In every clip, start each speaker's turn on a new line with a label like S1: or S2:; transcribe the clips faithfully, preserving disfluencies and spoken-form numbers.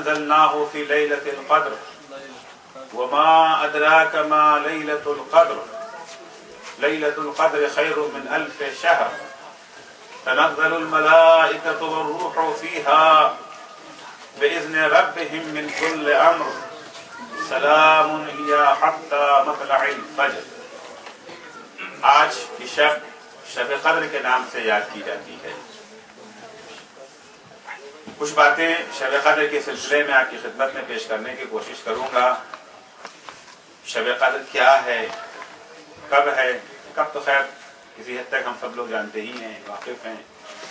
S1: انزلناه في ليلة القدر وما أدراك ما ليلة القدر ليلة القدر خير من ألف شهر تنزل الملائكة والروح فيها بإذن ربهم من كل أمر سلام هي حتى مطلع الفجر. آج کی شب شب قدر کے نام سے یاد کی جاتی ہے. کچھ باتیں شب قدر کے سلسلے میں آپ کی خدمت میں پیش کرنے کی کوشش کروں گا. شب قدر کیا ہے، کب ہے؟ کب تو خیر کسی حد تک ہم سب لوگ جانتے ہی ہیں، واقف ہیں.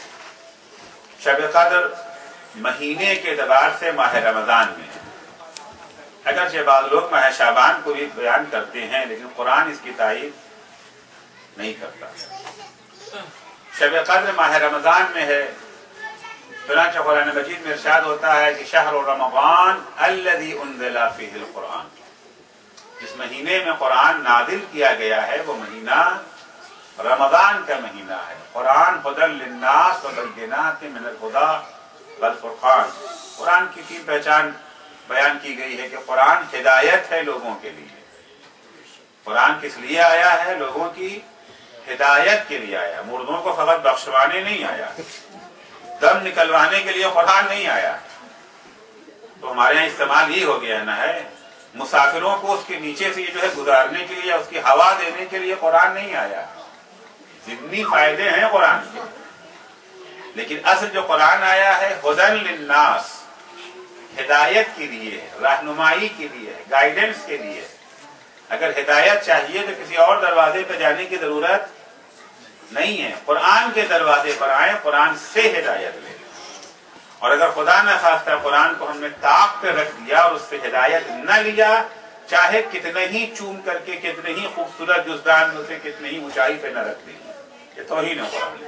S1: شب قدر مہینے کے اعتبار سے ماہ رمضان میں ہے. اگرچہ بعض لوگ ماہ شعبان کو بھی بیان کرتے ہیں لیکن قرآن اس کی تائید نہیں کرتا. شب قدر ماہ رمضان میں ہے. چنانچہ قرآن مجید میں ارشاد ہوتا ہے کہ شہر رمضان الذی انزل فیہ القرآن، جس مہینے میں قرآن نازل کیا گیا ہے وہ مہینہ رمضان کا مہینہ ہے. قرآن ہدی للناس وبینات من الہدی والفرقان. قرآن کی تین پہچان بیان کی گئی ہے کہ قرآن ہدایت ہے لوگوں کے لیے. قرآن کس لیے آیا ہے؟ لوگوں کی ہدایت کے لیے آیا. مردوں کو فقط بخشوانے نہیں آیا، دم نکلوانے کے لیے قرآن نہیں آیا. تو ہمارے یہاں استعمال ہی ہو گیا نا ہے. مسافروں کو اس کے نیچے سے یہ جو ہے گزارنے کے لیے، اس کی ہوا دینے کے لیے قرآن نہیں آیا. ضمنی فائدے ہیں قرآن کے، لیکن اصل جو قرآن آیا ہے ہدی للناس، ہدایت کے لیے، رہنمائی کے لیے، گائیڈنس کے لیے. اگر ہدایت چاہیے تو کسی اور دروازے پہ جانے کی ضرورت نہیں ہے. قرآن کے دروازے پر آئیں، قرآن سے ہدایت لیں. اور اگر خدا نہ خواستہ قرآن کو ہم نے طاق پہ رکھ دیا اور اس سے ہدایت نہ لیا، چاہے کتنے ہی چوم کر کے، کتنے ہی خوبصورت جزدان میں سے کتنے ہی اونچائی پہ نہ رکھ دیں، یہ توہین ہے قرآن.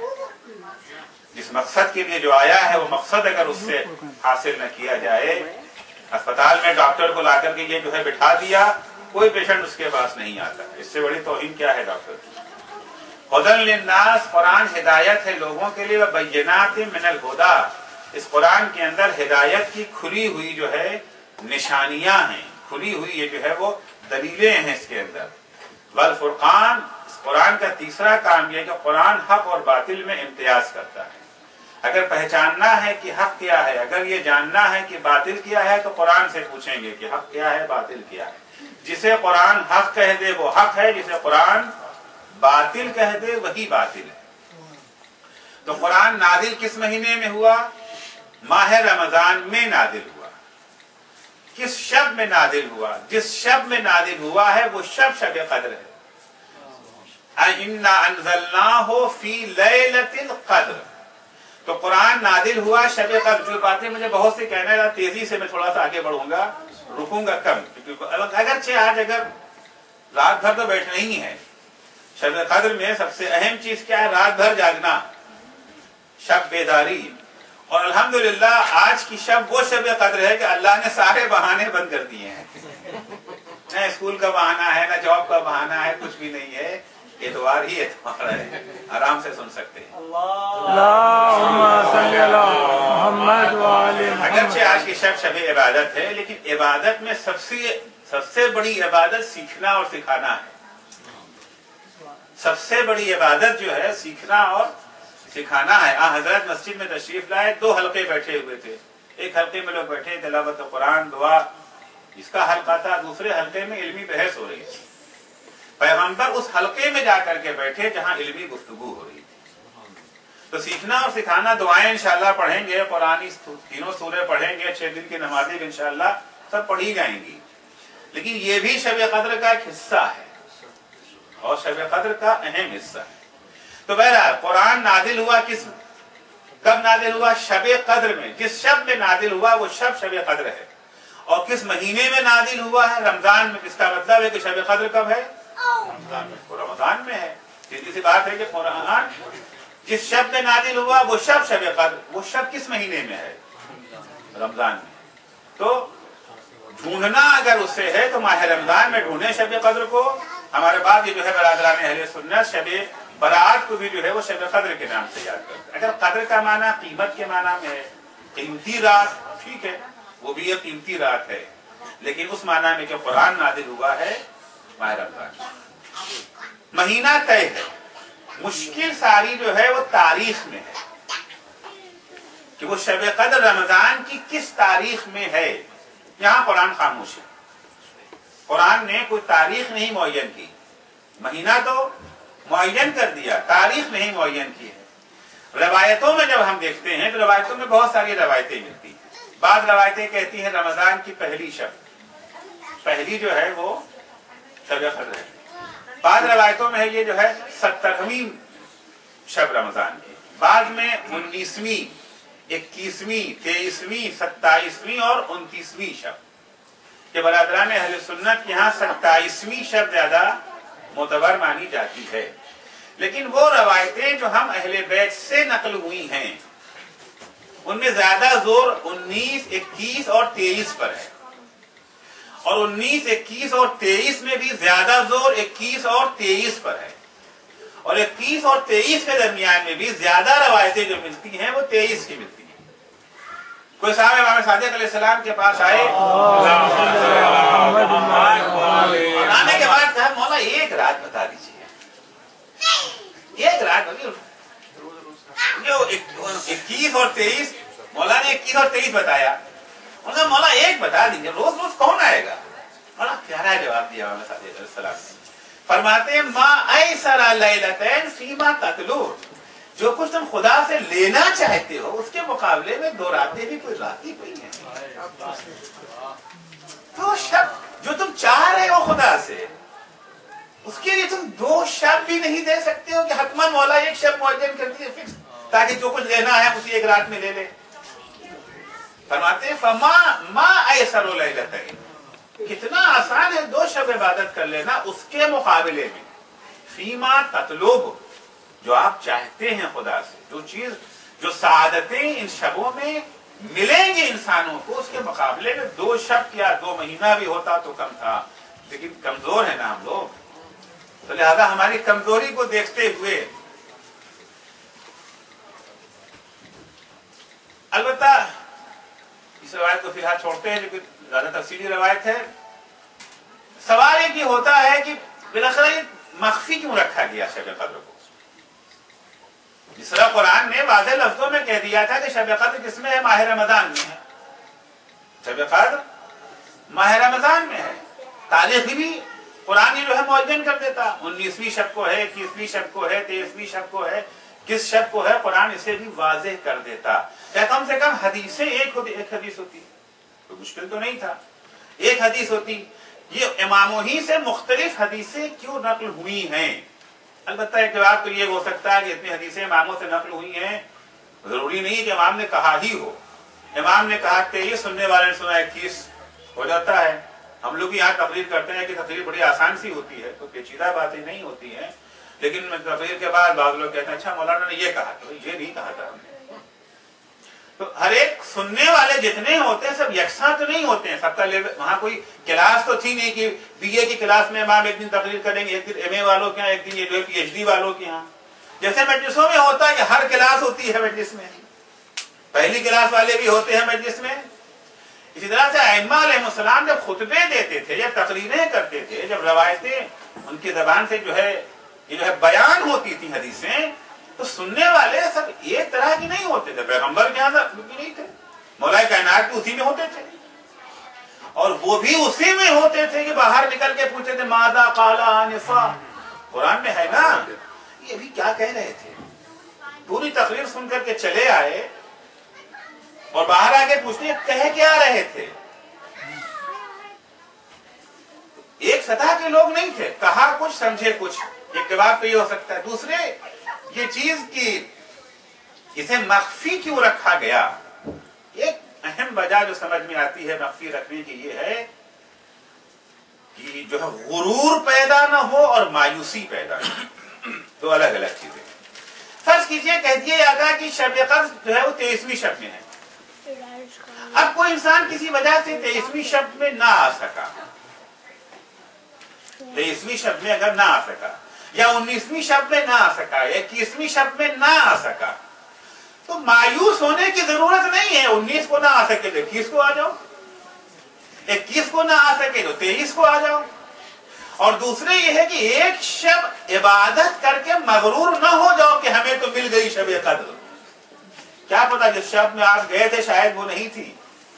S1: جس مقصد کے لیے جو آیا ہے وہ مقصد اگر اس سے حاصل نہ کیا جائے، اسپتال میں ڈاکٹر کو لا کر کے یہ جو ہے بٹھا دیا، کوئی پیشنٹ اس کے پاس نہیں آتا. اس سے بڑی توہین کیا ہے ڈاکٹر کی؟ ہدی للناس، قرآن ہدایت ہے لوگوں کے لیے. وبینات من الہدی، اس قرآن کے اندر ہدایت کی کھلی ہوئی جو ہے نشانیاں ہیں، کھلی ہوئی یہ جو ہے وہ دلیلیں ہیں اس کے اندر. والفرقان، اس قرآن کا تیسرا کام یہ ہے کہ قرآن حق اور باطل میں امتیاز کرتا ہے. اگر پہچاننا ہے کہ حق کیا ہے، اگر یہ جاننا ہے کہ باطل کیا ہے، تو قرآن سے پوچھیں گے کہ حق کیا ہے، باطل کیا ہے. جسے قرآن حق کہہ دے وہ حق ہے، جسے قرآن باطل کہہ دے وہی باطل ہے. تو قرآن نازل کس مہینے میں ہوا؟ ماہ رمضان میں نازل ہوا. کس شب میں نازل ہوا؟ جس شب میں نازل ہوا ہے وہ شب شب قدر ہے. اِنَّا أَنزَلْنَاهُ فِي لَيْلَةِ الْقَدْرِ. تو قرآن نازل ہوا شب قدر. جو باتیں مجھے بہت سے کہنے لگا، تیزی سے میں تھوڑا سا آگے بڑھوں گا، رکوں گا کم. اگرچہ آج اگر رات بھر تو بیٹھنا ہی ہے. شب قدر میں سب سے اہم چیز کیا ہے؟ رات بھر جاگنا، شب بیداری. اور الحمدللہ آج کی شب وہ شب قدر ہے کہ اللہ نے سارے بہانے بند کر دیے ہیں. نہ اسکول کا بہانہ ہے، نہ جاب کا بہانہ ہے، کچھ بھی نہیں ہے. اتوار ہی اتوار ہے، آرام سے سن سکتے ہیں.
S2: اللہم صلی علی محمد وآل محمد.
S1: اگرچہ آج کی شب شب عبادت ہے، لیکن عبادت میں سب سے سب سے بڑی عبادت سیکھنا اور سکھانا ہے. سب سے بڑی عبادت جو ہے سیکھنا اور سکھانا ہے. آن حضرت مسجد میں تشریف لائے، دو حلقے بیٹھے ہوئے تھے. ایک حلقے میں لوگ بیٹھے تلاوت قرآن، دعا، اس کا حلقہ تھا. دوسرے حلقے میں علمی بحث ہو رہی تھی. پیغمبر اس حلقے میں جا کر کے بیٹھے جہاں علمی گفتگو ہو رہی تھی. تو سیکھنا اور سکھانا، دعائیں انشاءاللہ پڑھیں گے، قرآن تینوں سورے پڑھیں گے، چھ دن کی نمازیں انشاءاللہ سب پڑھی جائیں گی. لیکن یہ بھی شب قدر کا ایک حصہ ہے اور شب قدر کا اہم حصہ ہے. تو بہرحال قرآن نازل ہوا کس کب نازل ہوا؟ شب قدر میں. جس شب میں نازل ہوا وہ شب شب قدر ہے. اور کس مہینے میں نازل ہوا ہے؟ رمضان میں. اس کا مطلب ہے کہ شب قدر کب ہے؟ رمضان میں. وہ رمضان میں ہے. سیدھی سی بات ہے کہ قرآن جس شب میں نازل ہوا وہ شب شب قدر. وہ شب کس مہینے میں ہے؟ رمضان میں. تو ڈھونڈنا اگر اس سے ہے تو ماہ رمضان میں ڈھونڈیں شب قدر کو. ہمارے بعد یہ جو ہے برادران اہل سنت شب برات کو بھی جو ہے وہ شب قدر کے نام سے یاد کرتے ہیں. اگر قدر کا معنی قیمت کے معنی میں ہے، قیمتی رات، ٹھیک ہے، وہ بھی ایک قیمتی رات ہے، لیکن اس معنی میں جو قرآن نازل ہوا ہے ماہ رمضان مہینہ طے ہے. مشکل ساری جو ہے وہ تاریخ میں ہے کہ وہ شب قدر رمضان کی کس تاریخ میں ہے. یہاں قرآن خاموش ہے، قرآن نے کوئی تاریخ نہیں معین کی. مہینہ تو معین کر دیا، تاریخ نہیں معین کی ہے. روایتوں میں جب ہم دیکھتے ہیں تو روایتوں میں بہت ساری روایتیں ملتی ہیں. بعض روایتیں کہتی ہیں رمضان کی پہلی شب، پہلی جو ہے وہ شب قدر ہے. بعض روایتوں میں ہے یہ جو ہے سترہویں شب رمضان کی، بعض میں انیسویں، اکیسویں، تیئیسویں، ستائیسویں اور انتیسویں شب. کہ برادران اہل سنت کے یہاں ستائیسویں شب زیادہ معتبر مانی جاتی ہے. لیکن وہ روایتیں جو ہم اہل بیت سے نقل ہوئی ہیں ان میں زیادہ زور انیس، اکیس اور تیئیس پر ہے، اور انیس، اکیس اور تیئیس میں بھی زیادہ زور اکیس اور تیئیس پر ہے، اور اکیس اور تیئیس کے درمیان میں بھی زیادہ روایتیں جو ملتی ہیں وہ تیئیس کی ملتی ہیں. کوئی صاحب امام صادق علیہ السلام کے پاس آئے، آنے کے بعد کہا مولا ایک رات بتا دیجیے، ایک رات جو اکیس اور تیئیس. مولا نے اکیس اور تیئیس بتایا، انہوں نے مولا ایک بتا دیجیے، روز روز کون آئے گا؟ مولا پیارا جواب دیا امام صادق علیہ السلام نے. فرماتے ہیں ما ایسر لیلتین فیما تطلو، جو کچھ تم خدا سے لینا چاہتے ہو اس کے مقابلے میں دو راتیں بھی کوئی رات ہی کوئی ہیں. دو شب جو تم چاہ رہے ہو خدا سے اس کے لیے تم دو شب بھی نہیں دے سکتے ہو کہ حتماً مولا ایک شب معین کر دیے فکس تاکہ جو کچھ لینا ہے اسی ایک رات میں لے لے. فرماتے ہیں فما ما ایسر لیلتین، کتنا آسان ہے دو شب عبادت کر لینا اس کے مقابلے میں فیما تطلب، جو آپ چاہتے ہیں خدا سے، جو چیز جو سعادتیں ان شبوں میں ملیں گی انسانوں کو، اس کے مقابلے میں دو شب کیا دو مہینہ بھی ہوتا تو کم تھا. لیکن کمزور ہے نا ہم لوگ، تو لہذا ہماری کمزوری کو دیکھتے ہوئے البتہ اس روایت کو فی الحال چھوڑتے ہیں، لیکن زیادہ تفصیلی روایت ہے. سوال یہ ہوتا ہے کہ بالاخره مخفی کیوں رکھا گیا شب قدر کو؟ جس طرح قرآن نے واضح لفظوں میں کہہ دیا تھا کہ شب قدر کس میں ہے؟ ماہ رمضان میں ہے. شب قدر ماہ رمضان میں ہے. تاریخ بھی قرآن جو ہے معین کر دیتا، انیسویں شب کو ہے، اکیسویں شب کو ہے، تیئیسویں شب کو ہے، کس شب کو ہے قرآن اسے بھی واضح کر دیتا. یا کم سے کم حدیثیں ایک ہوتی، ایک حدیث ہوتی، کوئی مشکل تو نہیں تھا، ایک حدیث ہوتی. یہ اماموں ہی سے مختلف حدیثیں کیوں نقل ہوئی ہیں؟ البتہ ایک جواب تو یہ ہو سکتا ہے کہ اتنی حدیثیں اماموں سے نقل ہوئی ہیں، ضروری نہیں کہ امام نے کہا ہی ہو. امام نے کہا کہ یہ سننے والے نے سنا اکیس ہو جاتا ہے. ہم لوگ یہاں تقریر کرتے ہیں کہ تقریر بڑی آسان سی ہوتی ہے، تو پیچیدہ باتیں نہیں ہوتی ہیں، لیکن تقریر کے بعد بعض لوگ کہتے ہیں اچھا مولانا نے یہ کہا، تو یہ نہیں کہا تھا ہم نے. تو ہر ایک سننے والے جتنے ہوتے ہیں سب یکساں تو نہیں ہوتے ہیں، سب کا لیول، وہاں کوئی کلاس تو تھی نہیں کہ بی اے کی کلاس میں امام ایک دن تقریر کریں گے، ایک دن ایم اے والوں کے یہاں، ایک دن یہ جو ہے پی ایچ ڈی والوں کے یہاں. جیسے مجلسوں میں ہوتا ہے کہ ہر کلاس ہوتی ہے مجلس میں، پہلی کلاس والے بھی ہوتے ہیں مجلس میں. اسی طرح سے ائمہ علیہ السلام جب خطبے دیتے تھے، جب تقریریں کرتے تھے، جب روایتیں ان کی زبان سے جو ہے یہ جو ہے بیان ہوتی تھی حدیثیں، تو سننے والے سب ایک طرح کی نہیں ہوتے تھے. پیغمبر کے یہاں بھی نہیں تھے، مولا کائنات بھی اسی میں ہوتے تھے، اور وہ بھی اسی میں ہوتے تھے کہ باہر نکل کے پوچھتے تھے ماذا قال آنفا، قرآن میں ہے نا یہ بھی کیا کہہ رہے تھے. پوری تقریر سن کر کے چلے آئے اور باہر آ کے پوچھتے کہہ کیا رہے تھے. ایک سطح کے لوگ نہیں تھے، کہا کچھ سمجھے کچھ. ایک جواب تو یہ ہو سکتا ہے. دوسرے یہ چیز کی اسے مخفی کیوں رکھا گیا، ایک اہم وجہ جو سمجھ میں آتی ہے مخفی رکھنے کی یہ ہے کہ جو ہے غرور پیدا نہ ہو اور مایوسی پیدا نہ ہو، دو الگ الگ چیزیں. فرض کیجئے کہہ دیا جاتا کہ شب قدر جو ہے وہ تیئیسویں شب میں ہے. اب کوئی انسان کسی وجہ سے تیئیسویں شب میں نہ آ سکا، تیئیسویں شب میں اگر نہ آ سکا، یا انیسویں شب میں نہ آ سکا، یا اکیسویں شب میں نہ آ سکا، تو مایوس ہونے کی ضرورت نہیں ہے. انیس کو نہ آ سکے تو اکیس کو آ جاؤ، इक्कीस को ना आ सके तो तेईस को आ जाओ। और दूसरे ये है कि एक शब इबादत करके मगरूर ना हो जाओ कि हमें तो मिल गई शब कद्र। क्या पता जिस शब में आप गए थे शायद वो नहीं थी।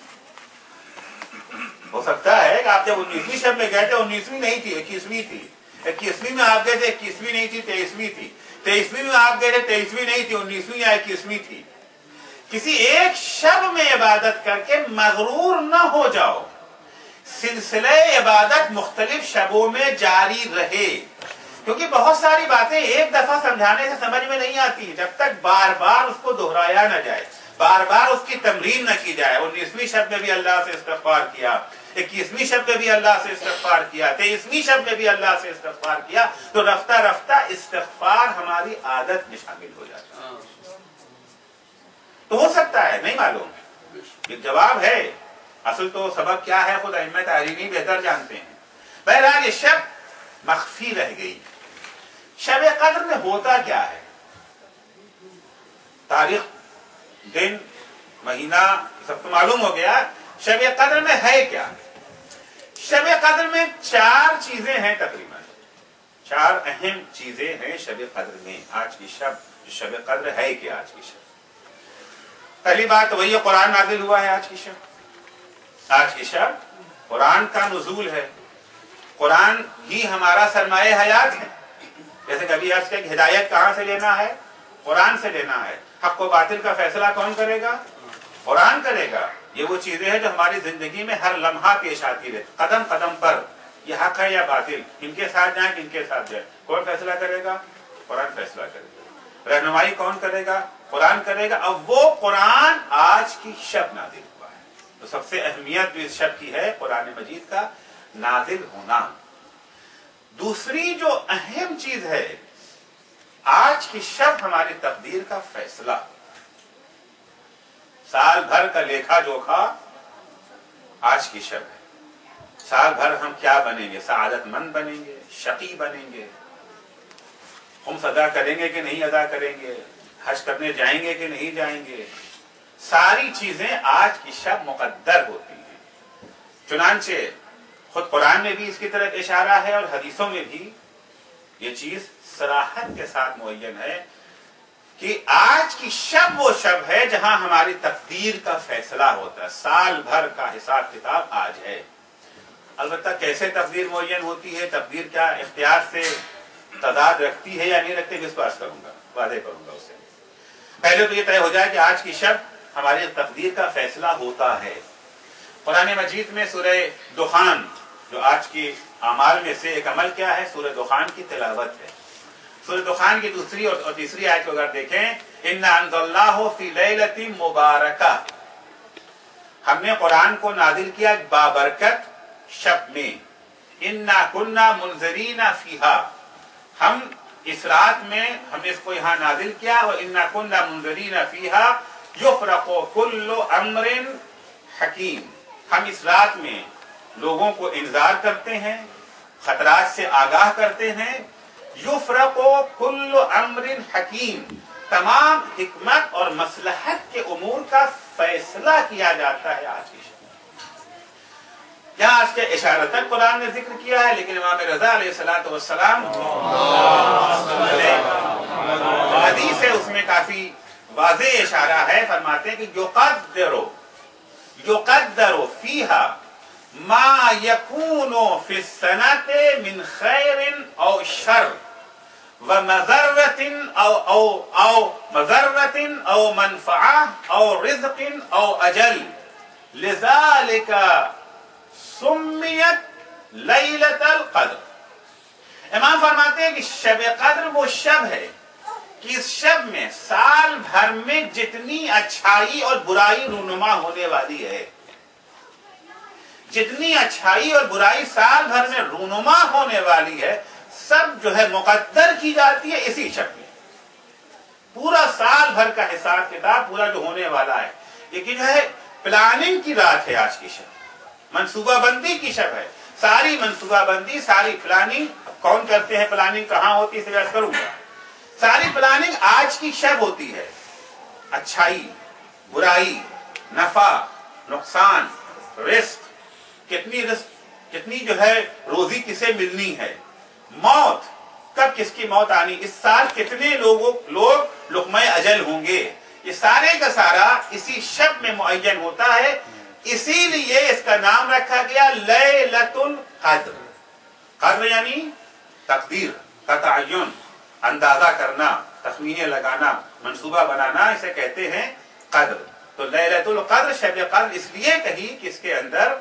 S1: हो सकता है कि आप जब उन्नीसवीं शब में गए थे उन्नीसवीं नहीं थी, इक्कीसवीं थी। इक्कीसवीं में आप गए थे, इक्कीसवीं नहीं थी, तेईसवीं थी। तेईसवीं में आप गए थे, तेईसवीं नहीं थी, उन्नीसवीं या इक्कीसवीं थी। किसी एक शब में इबादत करके मगरूर न हो जाओ, सिलसिले इबादत मुख्तलिफ शबों में जारी रहे। क्योंकि बहुत सारी बातें एक दफा समझाने से समझ में नहीं आती जब तक बार बार उसको दोहराया न जाए, बार बार उसकी तमरीन न की जाए। उन्नीसवीं शब में भी अल्लाह से इस्तग़फ़ार किया, इक्कीसवीं शब में भी अल्लाह से इस्तग़फ़ार किया, तेईसवीं शब में भी अल्लाह से इस्तग़फ़ार किया, तो रफ्ता रफ्ता इस्तग़फ़ार हमारी आदत में शामिल हो जाता है। तो हो सकता है, नहीं मालूम। एक जवाब है, असल तो सबक क्या है खुद अइम्मा तारीखी बेहतर जानते हैं। बहरहाल ये शब मख्फी रह गई। शब कद्र में होता क्या है, तारीख, दिन, महीना सब तो मालूम हो गया। शब कद्र में है क्या? शब कद्र में चार चीजें हैं, तकरीबन चार अहम चीजें हैं शब कद्र में। आज की शब शब कद्र है क्या? आज की शब, पहली बात तो वही है, कुरान नाजिल हुआ है आज की शब। आज की शब कुरान का नुज़ूल है। कुरान ही हमारा सरमाए हयात है। जैसे कभी अर्ज़ किया कि हिदायत कहां से लेना है? कुरान से लेना है। हक व बातिल का फैसला कौन करेगा? कुरान करेगा। ये वो चीजें हैं जो हमारी जिंदगी में हर लम्हा पेश आती है, कदम कदम पर। ये हक है या बातिल, इनके साथ जाए कि इनके साथ जाए, कौन फैसला करेगा? कुरान फैसला करेगा। रहनुमाई कौन करेगा? कुरान करेगा। अब वो कुरान आज की शब नाजिल हुआ है, तो सबसे अहमियत जो इस शब की है कुरान मजीद का नाजिल होना। दूसरी जो अहम चीज है, आज की शब हमारी तकदीर का फैसला। साल भर का लेखा जोखा आज की शब है। साल भर हम क्या बनेंगे? सआदतमंद बनेंगे, शकी बनेंगे, खुम्स अदा करेंगे कि नहीं अदा करेंगे, हज करने जाएंगे कि नहीं जाएंगे, सारी चीजें आज की शब मुकद्दर होती हैं। चुनांचे खुद कुरान में भी इसकी तरफ इशारा है और हदीसों में भी ये चीज सराहत के साथ मुअय्यन है कि आज की शब वो शब है जहां हमारी तकदीर का फैसला होता है। साल भर का हिसाब किताब आज है। अलबत्ता कैसे तकदीर मुअय्यन होती है, तकदीर क्या इख्तियार से तदाद रखती है या नहीं रखती, मैं इस पर अर्ज़ करूंगा, वादे करूंगा उससे। पहले तो ये तय हो जाए कि आज की शब हमारी तकदीर का फैसला होता है। कुरान मजीद में सूरह दुखान, जो आज की अमाल में से एक अमल क्या है, सूरह दुखान की तिलावत है। सूरह दुखान की दूसरी और तीसरी आयत को अगर देखें, इन्ना अंज़लनाहु फी लैलतिन मुबारका, हमने कुरान को नाजिल किया बाबरकत शब में। इन्ना कुन्ना मुनज़रीना फीहा, हम इस रात में हमने इसको यहाँ नाजिल किया। और इन्ना कुन्ना मुनज़रीना फीहा युफ़रक़ु कुल्लु अम्रिन हकीम, हम इस रात में लोगों को इंतजार करते हैं, खतरात से आगाह करते हैं। युफ़रक़ु कुल्लु अम्रिन हकीम, तमाम हिकमत और मसलहत के उमूर का फैसला किया जाता है आज की शब। यहाँ आज के इशारतन कुरान ने जिक्र किया है, लेकिन इमाम रज़ा अलैहिस्सलातु वस्सलाम हदीस है, उसमें काफी वाज़े इशारा है। फरमाते हैं कि युक़द्दिरु युक़द्दरु फीहा मा यकूनु फिस्सनति मिन खैरिन औ शर व मज़र्रतिन औ औ औ मज़र्रतिन औ मनफ़अह औ रिज़्क़िन औ अजल लिज़ालिका सुम्मियत लैलतुल क़द्र। इमाम फरमाते हैं कि शब कद्र वो शब है कि इस शब में साल भर में जितनी अच्छाई और बुराई रूनुमा होने वाली है, जितनी अच्छाई और बुराई साल भर में रूनुमा होने वाली है, सब जो है मुकद्दर की जाती है इसी शब में। पूरा साल भर का हिसाब किताब पूरा जो होने वाला है, लेकिन जो है प्लानिंग की रात है आज की शब, मनसूबाबंदी की शब है। सारी मनसूबाबंदी, सारी प्लानिंग कौन करते हैं? प्लानिंग कहाँ होती है, इसे करूंगा। सारी प्लानिंग आज की शब होती है। अच्छाई, बुराई, नफा, नुकसान, रिस्क कितनी रिस्क कितनी जो है रोजी किसे मिलनी है, मौत कब किसकी मौत आनी, इस साल कितने लोगों लोग लुक़्मा अजल होंगे, ये सारे का सारा इसी शब में मुअय्यन होता है। इसीलिए इसका नाम रखा गया लैलतुल क़द्र। क़द्र यानी तकदीर का तअय्युन, अंदाजा करना, तखमीने लगाना, मंसूबा बनाना, इसे कहते हैं क़द्र। तो लैलतुल क़द्र शब क़द्र इसलिए कही कि इसके अंदर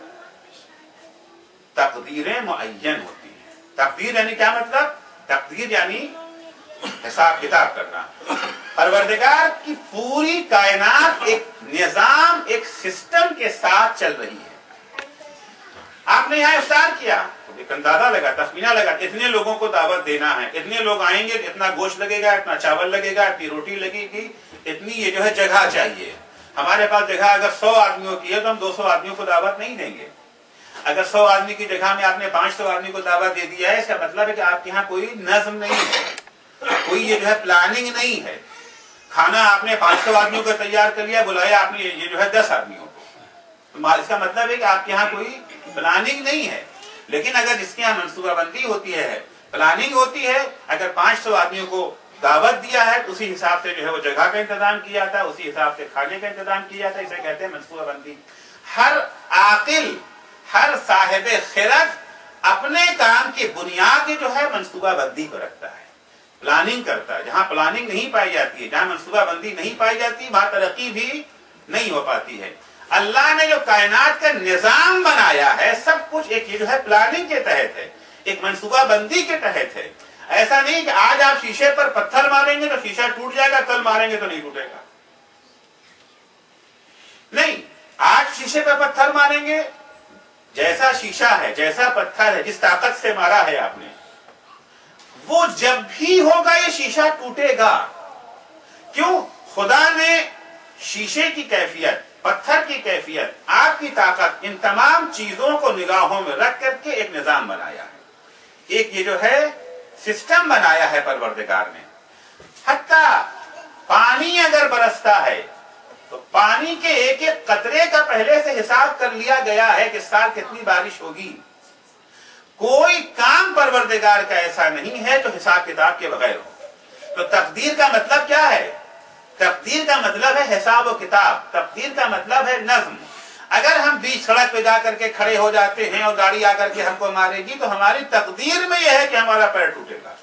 S1: तकदीरें मुअय्यन होती हैं। तकदीर यानी क्या मतलब, तकदीर यानी हिसाब किताब करना। परवरदिगार की पूरी कायनात एक निजाम, एक सिस्टम के साथ चल रही है। आपने यहाँ इफ्तार किया, एक अंदाजा लगा, तखमीना लगा, इतने लोगों को दावत देना है, इतने लोग आएंगे, इतना गोश्त लगेगा, इतना चावल लगेगा, इतनी रोटी लगेगी, इतनी ये जो है जगह चाहिए। हमारे पास जगह अगर सौ आदमियों की है तो हम दो सौ आदमियों को दावत नहीं देंगे। अगर सौ आदमी की जगह में आपने पांच सौ आदमी को दावत दे दिया है, इसका मतलब है कि आपके यहाँ कोई नज्म नहीं है, कोई ये जो है प्लानिंग नहीं है। खाना आपने पांच सौ आदमियों को तैयार कर लिया, बुलाया आपने ये जो है दस आदमियों को, तो इसका मतलब है कि आपके यहाँ कोई प्लानिंग नहीं है। लेकिन अगर जिसके यहाँ मनसूबाबंदी होती है, प्लानिंग होती है, अगर पांच सौ आदमियों को दावत दिया है तो उसी हिसाब से जो है वो जगह का इंतजाम किया जाता है, उसी हिसाब से खाने का इंतजाम किया जाता है। इसे कहते हैं मनसूबाबंदी। हर आकिल, हर साहिब खिरत अपने काम की बुनियाद जो है मनसूबाबंदी को रखता है, प्लानिंग करता है। जहां प्लानिंग नहीं पाई जाती है, जहां मनसूबाबंदी नहीं पाई जाती, वहां तरक्की भी नहीं हो पाती है। अल्लाह ने जो कायनात का निजाम बनाया है, सब कुछ एक ये जो है प्लानिंग के तहत है, एक मनसूबाबंदी के तहत है। ऐसा नहीं कि आज आप शीशे पर पत्थर मारेंगे तो शीशा टूट जाएगा, कल मारेंगे तो नहीं टूटेगा। नहीं, आज शीशे पर पत्थर मारेंगे, जैसा शीशा है, जैसा पत्थर है, जिस ताकत से मारा है आपने, वो जब भी होगा ये शीशा टूटेगा। क्यों? खुदा ने शीशे की कैफियत, पत्थर की कैफियत, आपकी ताकत, इन तमाम चीजों को निगाहों में रख करके एक निजाम बनाया है, एक ये जो है सिस्टम बनाया है परवरदिगार ने। हत्ता पानी अगर बरसता है तो पानी के एक एक कतरे का पहले से हिसाब कर लिया गया है कि साल कितनी बारिश होगी। कोई काम परवरदिगार का ऐसा नहीं है जो हिसाब किताब के बगैर हो। तो तकदीर का मतलब क्या है? तकदीर का मतलब है हिसाब और किताब, तकदीर का मतलब है नज्म। अगर हम बीच सड़क पे जाकर के खड़े हो जाते हैं और गाड़ी आकर के हमको मारेगी तो हमारी तकदीर में यह है कि हमारा पैर टूटेगा।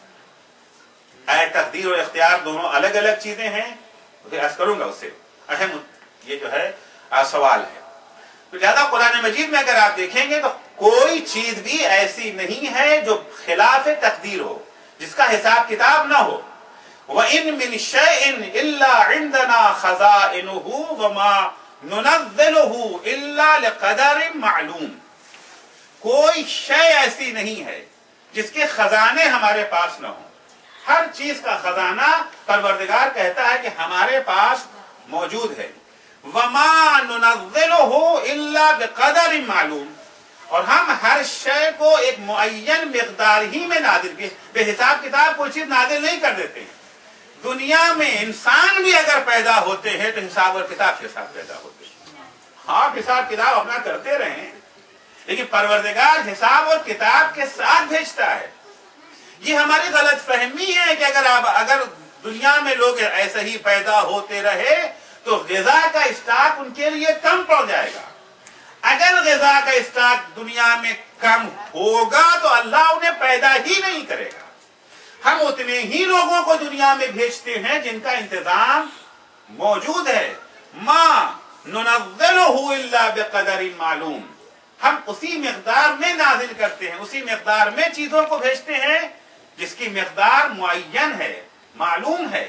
S1: ऐ तकदीर और इख्तियार दोनों अलग अलग चीजें हैं, तो अर्ज करूंगा उससे अहम ये जो है सवाल है। तो ज्यादा कुरान मजीद में अगर आप देखेंगे तो कोई चीज भी ऐसी नहीं है जो खिलाफ तकदीर हो, जिसका हिसाब किताब ना हो। व इन मिन शैइन इल्ला इंदना खज़ाइनुहु व मा नुनज़्ज़िलुहु इल्ला लिक़दरिन मालूम। कोई शय ऐसी नहीं है जिसके खजाने हमारे पास न हो। हर चीज का खजाना परवरदिगार कहता है कि हमारे पास मौजूद है। वमा नुनज़्ज़िलुहु इल्ला बिक़दरिन मालूम, और हम हर शय को एक मुअय्यन मिक़दार ही में नाज़िल, बेहिसाब किताब कोई चीज नाज़िल नहीं कर देते हैं। दुनिया में इंसान भी अगर पैदा होते हैं तो हिसाब और किताब के साथ पैदा होते हैं। हाँ, हिसाब किताब अपना करते रहे, लेकिन परवरदिगार हिसाब और किताब के साथ भेजता है। ये हमारी गलत फहमी है कि अगर आप अगर दुनिया में लोग ऐसे ही पैदा होते रहे तो ग़िज़ा का स्टॉक उनके लिए कम पड़ जाएगा। अगर ग़िज़ा का स्टॉक दुनिया में कम होगा तो अल्लाह उन्हें पैदा ही नहीं करेगा। हम उतने ही लोगों को दुनिया में भेजते हैं जिनका इंतजाम मौजूद है। मा नुनज़्ज़िलुहु इल्ला बिक़दरिन मालूम, हम उसी मिक़दार में नाजिल करते हैं, उसी मिक़दार में चीजों को भेजते हैं जिसकी मिक़दार मुअय्यन है, मालूम है।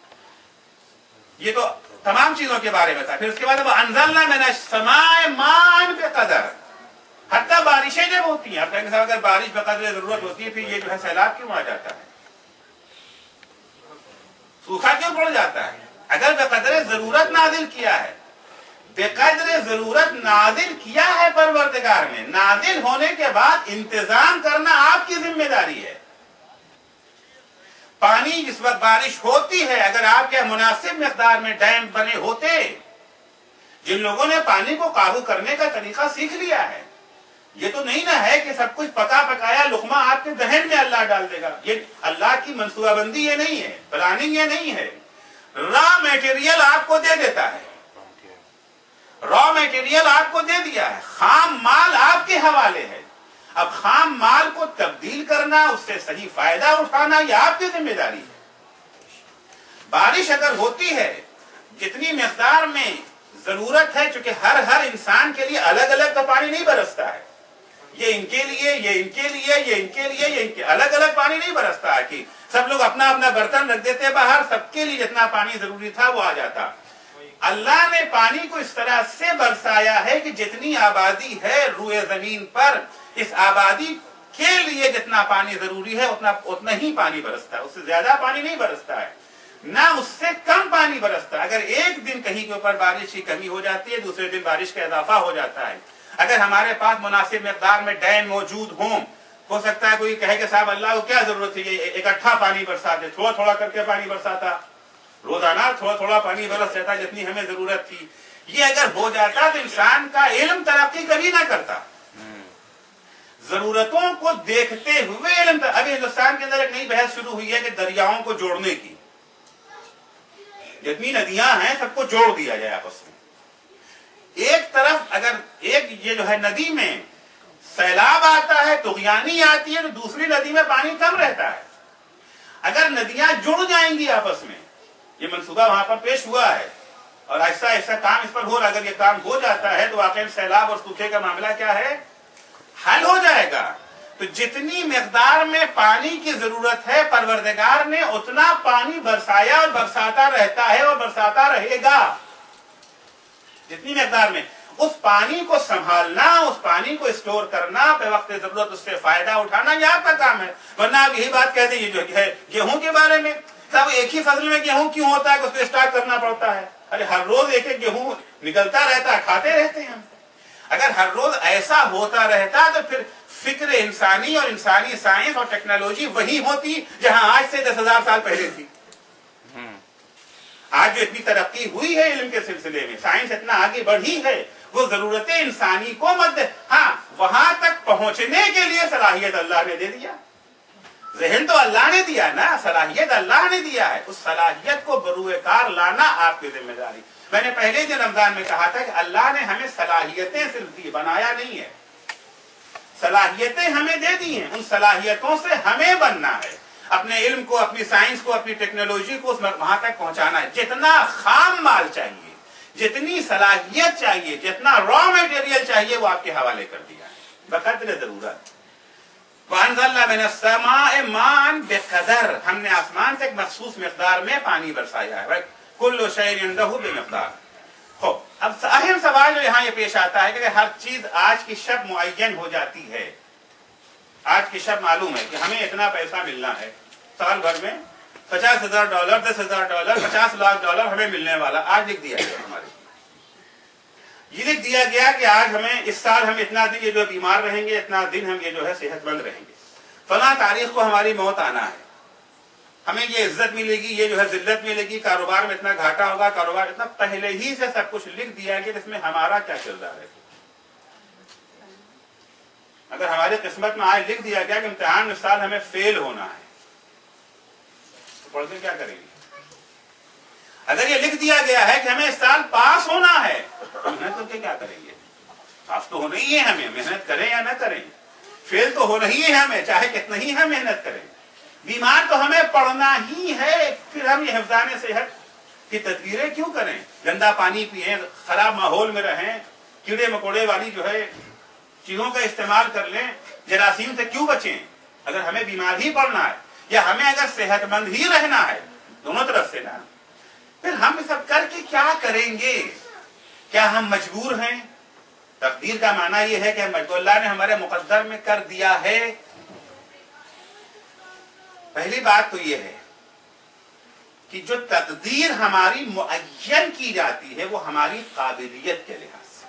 S1: ये तो तमाम चीजों के बारे में था। फिर उसके बाद अंज़लना मिनस समाए मान बिक़दर, हत्ता बारिशें जब होती हैं, आप कहेंगे अगर बारिश बक़दर जरूरत होती है फिर ये जो है सैलाब क्यों आ जाता है, सूखा क्यों पड़ जाता है? अगर बेकदर जरूरत नाजिल किया है, बेकदर जरूरत नाजिल किया है परवरदिगार ने, नाजिल होने के बाद इंतजाम करना आपकी जिम्मेदारी है। पानी जिस वक्त बारिश होती है, अगर आपके मुनासिब मिक़दार में डैम बने होते, जिन लोगों ने पानी को काबू करने का तरीका सीख लिया है, یہ تو نہیں نہ ہے کہ سب کچھ پکا پکایا لقمہ آپ کے ذہن میں اللہ ڈال دے گا. یہ اللہ کی منصوبہ بندی یہ نہیں ہے, پلاننگ یہ نہیں ہے. را میٹیریل آپ کو دے دیتا ہے, را میٹیریل آپ کو دے دیا ہے, خام مال آپ کے حوالے ہے. اب خام مال کو تبدیل کرنا, اس سے صحیح فائدہ اٹھانا, یہ آپ کی ذمہ داری ہے. بارش اگر ہوتی ہے جتنی مقدار میں ضرورت ہے, چونکہ ہر ہر انسان کے لیے الگ الگ تو پانی نہیں برستا ہے, یہ ان کے لیے, یہ ان کے لیے, یہ ان کے لیے, یہ ان کے الگ الگ پانی نہیں برستا ہے کہ سب لوگ اپنا اپنا برتن رکھ دیتے باہر, سب کے لیے جتنا پانی ضروری تھا وہ آ جاتا. اللہ نے پانی کو اس طرح سے برسایا ہے کہ جتنی آبادی ہے روئے زمین پر, اس آبادی کے لیے جتنا پانی ضروری ہے اتنا اتنا ہی پانی برستا ہے, اس سے زیادہ پانی نہیں برستا ہے, نہ اس سے کم پانی برستا ہے. اگر ایک دن کہیں کے اوپر بارش کی کمی ہو جاتی ہے, دوسرے دن بارش کا اضافہ ہو جاتا ہے. اگر ہمارے پاس مناسب مقدار میں ڈیم موجود ہوں, ہو سکتا ہے کوئی کہے کہ صاحب اللہ کو کیا ضرورت ہے یہ اکٹھا پانی برسا دے, تھوڑا تھوڑا کر کے پانی برساتا, روزانہ تھوڑا تھوڑا پانی برس جاتا جتنی ہمیں ضرورت تھی. یہ اگر ہو جاتا تو انسان کا علم ترقی کبھی نہ کرتا. ضرورتوں کو دیکھتے ہوئے علم تر... ابھی ہندوستان کے اندر ایک نئی بحث شروع ہوئی ہے کہ دریاؤں کو جوڑنے کی, جتنی ندیاں ہیں سب کو جوڑ دیا جائے آپس میں. ایک طرف اگر ایک یہ جو ہے ندی میں سیلاب آتا ہے, طغیانی آتی ہے, تو دوسری ندی میں پانی کم رہتا ہے. اگر ندیاں جڑ جائیں گی آپس میں, یہ منصوبہ وہاں پر پیش ہوا ہے اور ایسا ایسا کام اس پر ہو رہا, اگر یہ کام ہو جاتا ہے تو واقعی سیلاب اور سوکھے کا معاملہ کیا ہے, حل ہو جائے گا. تو جتنی مقدار میں پانی کی ضرورت ہے پروردگار نے اتنا پانی برسایا اور برساتا رہتا ہے اور برساتا رہے گا. جتنی مقدار میں اس پانی کو سنبھالنا, اس پانی کو اسٹور کرنا, بے وقت ضرورت اس سے فائدہ اٹھانا, یہ آپ کا کام ہے. ورنہ آپ یہی بات کہتے ہیں جو ہے گیہوں کے بارے میں, صاحب ایک ہی فصل میں گیہوں کیوں ہوتا ہے کہ اس کو اسٹاک کرنا پڑتا ہے؟ ارے ہر روز ایک ایک گیہوں نکلتا رہتا ہے, کھاتے رہتے ہیں. اگر ہر روز ایسا ہوتا رہتا تو پھر فکر انسانی اور انسانی سائنس اور ٹیکنالوجی وہی ہوتی جہاں آج سے دس ہزار سال پہلے تھی. آج جو اتنی ترقی ہوئی ہے علم کے سلسلے میں, سائنس اتنا آگے بڑھی ہے, وہ ضرورت انسانی کو مد ہاں وہاں تک پہنچنے کے لیے صلاحیت اللہ نے دے دیا. ذہن تو اللہ نے دیا نا, صلاحیت اللہ نے دیا ہے. اس صلاحیت کو بروئے کار لانا آپ کی ذمہ داری. میں نے پہلے دن رمضان میں کہا تھا کہ اللہ نے ہمیں صلاحیتیں صرف دی, بنایا نہیں ہے. صلاحیتیں ہمیں دے دی ہیں, ان صلاحیتوں سے ہمیں بننا ہے, اپنے علم کو, اپنی سائنس کو, اپنی ٹیکنالوجی کو وہاں تک پہنچانا ہے. جتنا خام مال چاہیے, جتنی صلاحیت چاہیے, جتنا را میٹیریل چاہیے وہ آپ کے حوالے کر دیا ہے بقدر ضرورت. وَأَنزَلْنَا مِنَ السَّمَاءِ مَاءً بِقَدَرٍ, ہم نے آسمان سے ایک مخصوص مقدار میں پانی برسایا ہے. كُلُّ شَيْءٍ عِندَهُ بِمِقْدَارٍ. خوب, اب اہم سوال جو یہاں یہ پیش آتا ہے کہ ہر چیز آج کی شب معین ہو جاتی ہے. آج کی شب معلوم ہے کہ ہمیں اتنا پیسہ ملنا ہے سال بھر میں, پچاس ہزار ڈالر, دس ہزار ڈالر, پچاس لاکھ ڈالر ہمیں ملنے والا. آج لکھ دیا گیا ہمارے, یہ لکھ دیا گیا کہ آج ہمیں اس سال ہم اتنا دن یہ جو بیمار رہیں گے, اتنا دن ہم یہ جو ہے صحت مند رہیں گے, فلاں تاریخ کو ہماری موت آنا ہے, ہمیں یہ عزت ملے گی, یہ جو ہے ذلت ملے گی, کاروبار میں اتنا گھاٹا ہوگا, کاروبار اتنا, پہلے ہی سے سب کچھ لکھ دیا گیا. اس میں ہمارا کیا کردار ہے؟ اگر ہماری قسمت میں آج لکھ دیا گیا کہ امتحان میں سال ہمیں فیل ہونا ہے تو پڑھ کے کیا کریں گے؟ اگر یہ لکھ دیا گیا ہے کہ ہمیں اس سال پاس ہونا ہے, محنت کر کے کیا کریں گے؟ پاس تو ہونا ہی ہے ہمیں, محنت کریں یا نہ کریں. فیل تو ہونا ہی ہے ہمیں, چاہے کتنا ہی ہم محنت کریں. بیمار تو ہمیں پڑنا ہی ہے, پھر ہم یہ حفظان صحت کی تدبیریں کیوں کریں؟ گندا پانی پئیں, خراب ماحول میں رہیں, کیڑے مکوڑے والی جو ہے چیزوں کا استعمال کر لیں, جراثیم سے کیوں بچیں اگر ہمیں بیمار ہی پڑنا ہے, یا ہمیں اگر صحت مند ہی رہنا ہے, دونوں طرف سے نا. پھر ہم سب کر کے کیا کریں گے؟ کیا ہم مجبور ہیں؟ تقدیر کا معنی یہ ہے کہ اللہ نے ہمارے مقدر میں کر دیا ہے. پہلی بات تو یہ ہے کہ جو تقدیر ہماری معین کی جاتی ہے وہ ہماری قابلیت کے لحاظ سے,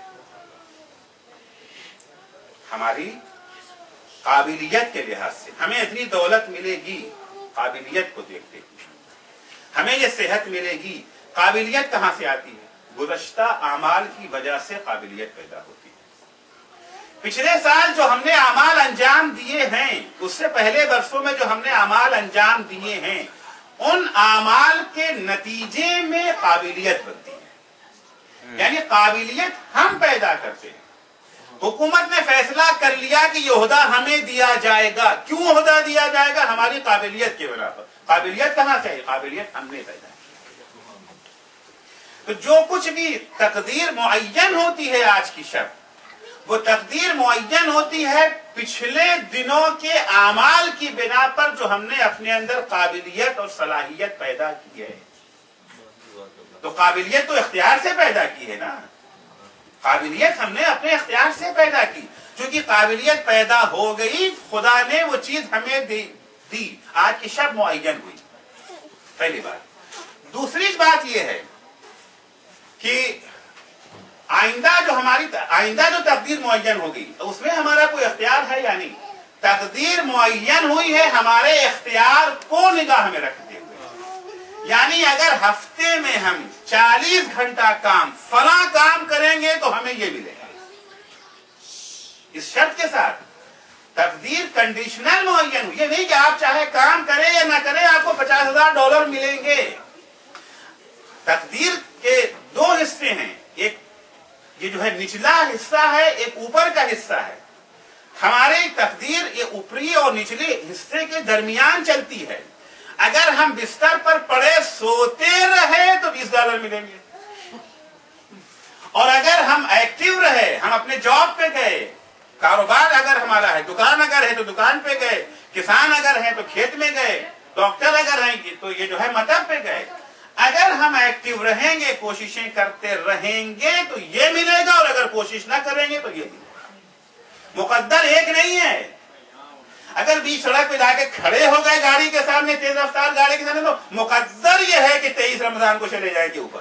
S1: ہماری قابلیت کے لحاظ سے. ہمیں اتنی دولت ملے گی قابلیت کو دیکھتے ہوئے, ہمیں یہ صحت ملے گی, قابلیت کہاں سے آتی ہے؟ گزشتہ اعمال کی وجہ سے قابلیت پیدا ہوتی ہے. پچھلے سال جو ہم نے اعمال انجام دیے ہیں، اس سے پہلے برسوں میں جو ہم نے اعمال انجام دیے ہیں، ان اعمال کے نتیجے میں قابلیت بنتی ہے، یعنی قابلیت ہم پیدا کرتے ہیں۔ حکومت نے فیصلہ کر لیا کہ یہ عہدہ ہمیں دیا جائے گا، کیوں عہدہ دیا جائے گا؟ ہماری قابلیت کی بنا پر۔ قابلیت کہاں سے ہے؟ قابلیت ہم نے پیدا کی۔ تو جو کچھ بھی تقدیر معین ہوتی ہے آج کی شب، وہ تقدیر معین ہوتی ہے پچھلے دنوں کے اعمال کی بنا پر جو ہم نے اپنے اندر قابلیت اور صلاحیت پیدا کی ہے۔ تو قابلیت تو اختیار سے پیدا کی ہے نا، قابلیت ہم نے اپنے اختیار سے پیدا کی۔ چونکہ قابلیت پیدا ہو گئی، خدا نے وہ چیز ہمیں دی, دی آج کی شب معین ہوئی، پہلی بات۔ دوسری بات یہ ہے کہ آئندہ جو ہماری آئندہ جو تقدیر معین ہوگی اس میں ہمارا کوئی اختیار ہے یا نہیں؟ تقدیر معین ہوئی ہے ہمارے اختیار کو نگاہ میں رکھتے ہوئے، یعنی اگر ہفتے میں ہم چالیس گھنٹہ کام فلاں کام کریں گے تو ہمیں یہ ملے گا، اس شرط کے ساتھ۔ تقدیر کنڈیشنل معین ہوئی، یہ نہیں کہ آپ چاہے کام کریں یا نہ کریں آپ کو پچاس ہزار ڈالر ملیں گے۔ تقدیر کے دو حصے ہیں، ایک یہ جو ہے نچلا حصہ ہے، ایک اوپر کا حصہ ہے۔ ہماری تقدیر یہ اوپری اور نچلے حصے کے درمیان چلتی ہے۔ اگر ہم بستر پر پڑے سوتے رہے تو بیس ڈالر ملیں گے، اور اگر ہم ایکٹیو رہے، ہم اپنے جاب پہ گئے، کاروبار اگر ہمارا ہے، دکان اگر ہے تو دکان پہ گئے، کسان اگر ہے تو کھیت میں گئے، ڈاکٹر اگر ہیں تو یہ جو ہے مطب پہ گئے، اگر ہم ایکٹیو رہیں گے، کوششیں کرتے رہیں گے تو یہ ملے گا، اور اگر کوشش نہ کریں گے تو یہ ملے گا۔ مقدر ایک نہیں ہے۔ اگر بیچ سڑک پہ جا کے کھڑے ہو گئے گاڑی کے سامنے، تیز رفتار گاڑی کے سامنے، تو مقدر یہ ہے کہ تیئیس رمضان کو چلے جائیں گے اوپر،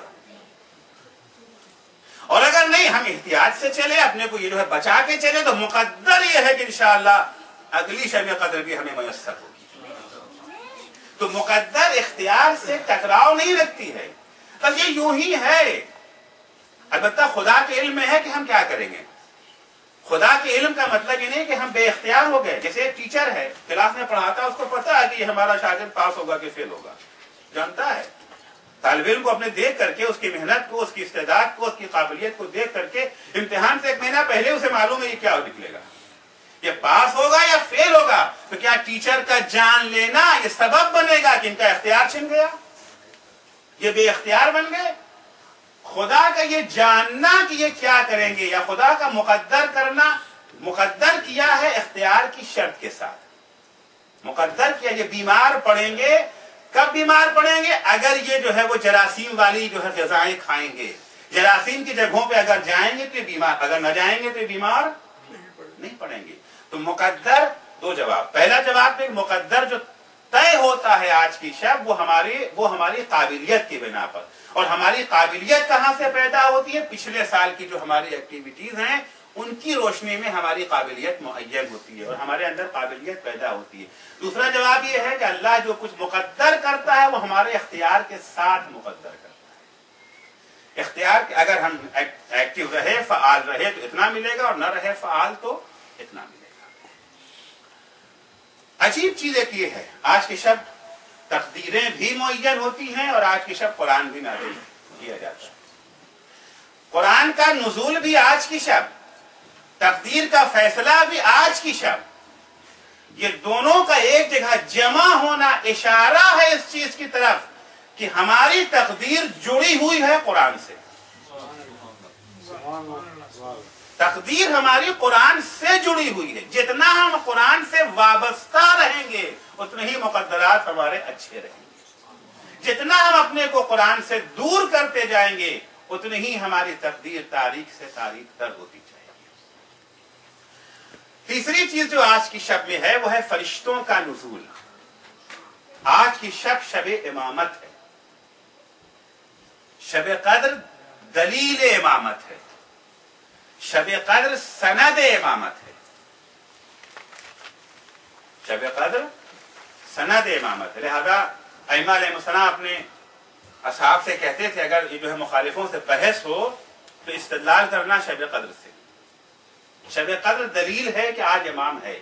S1: اور اگر نہیں ہم احتیاط سے چلے، اپنے کو یہ جو ہے بچا کے چلے، تو مقدر یہ ہے کہ انشاءاللہ اگلی شب قدر بھی ہمیں میسر ہوگی۔ تو مقدر اختیار سے ٹکراؤ نہیں رکھتی ہے، بس یہ یوں ہی ہے۔ البتہ خدا کے علم میں ہے کہ ہم کیا کریں گے۔ خدا کے علم کا مطلب یہ نہیں کہ ہم بے اختیار ہو گئے۔ جیسے ایک ٹیچر ہے، کلاس میں پڑھاتا ہے، اس کو پتا ہے کہ یہ ہمارا شاگرد پاس ہوگا کہ فیل ہوگا، جانتا ہے۔ طالب علم کو اپنے دیکھ کر کے، اس کی محنت کو، اس کی استعداد کو، اس کی قابلیت کو دیکھ کر کے امتحان سے ایک مہینہ پہلے اسے معلوم ہے یہ کیا نکلے گا، یہ پاس ہوگا یا فیل ہوگا۔ تو کیا ٹیچر کا جان لینا یہ سبب بنے گا کہ ان کا اختیار چھن گیا، یہ بے اختیار بن گئے؟ خدا کا یہ جاننا کہ یہ کیا کریں گے، یا خدا کا مقدر کرنا، مقدر کیا ہے اختیار کی شرط کے ساتھ۔ مقدر کیا یہ بیمار پڑیں گے، کب بیمار پڑیں گے؟ اگر یہ جو ہے وہ جراثیم والی جو ہے غذائیں کھائیں گے، جراثیم کی جگہوں پہ اگر جائیں گے تو یہ بیمار، اگر نہ جائیں گے تو یہ بیمار نہیں پڑیں گے۔ تو مقدر دو جواب۔ پہلا جواب میں مقدر جو طے ہوتا ہے آج کی شب، وہ ہماری وہ ہماری قابلیت کی بنا پر، اور ہماری قابلیت کہاں سے پیدا ہوتی ہے؟ پچھلے سال کی جو ہماری ایکٹیویٹیز ہیں ان کی روشنی میں ہماری قابلیت معین ہوتی ہے، اور ہمارے اندر قابلیت پیدا ہوتی ہے۔ دوسرا جواب یہ ہے کہ اللہ جو کچھ مقدر کرتا ہے وہ ہمارے اختیار کے ساتھ مقدر کرتا ہے۔ اختیار کے اگر ہم ایکٹیو رہے، فعال رہے تو اتنا ملے گا، اور نہ رہے فعال تو اتنا ملے گا۔ عجیب چیز ایک یہ ہے، آج کی شب تقدیریں بھی معین ہوتی ہیں، اور آج کی شب قرآن بھی نازل کیا جاتا ہے۔ قرآن کا نزول بھی آج کی شب، تقدیر کا فیصلہ بھی آج کی شب، یہ دونوں کا ایک جگہ جمع ہونا اشارہ ہے اس چیز کی طرف کہ ہماری تقدیر جڑی ہوئی ہے قرآن سے۔ تقدیر ہماری قرآن سے جڑی ہوئی ہے۔ جتنا ہم قرآن سے وابستہ رہیں گے اتنے ہی مقدرات ہمارے اچھے رہیں گے۔ جتنا ہم اپنے کو قرآن سے دور کرتے جائیں گے اتنی ہی ہماری تقدیر تاریخ سے تاریخ تر ہوتی جائے گی۔ تیسری چیز جو آج کی شب میں ہے وہ ہے فرشتوں کا نزول۔ آج کی شب شب امامت ہے۔ شب قدر دلیل امامت ہے، شب قدر سند امامت ہے۔ شب قدر سند امامت ہے، لہذا ائمہ علیہ السلام اپنے اصحاب سے کہتے تھے اگر یہ جو ہے مخالفوں سے بحث ہو تو استدلال کرنا شب قدر سے، शब कद्र दलील है कि आज इमाम है,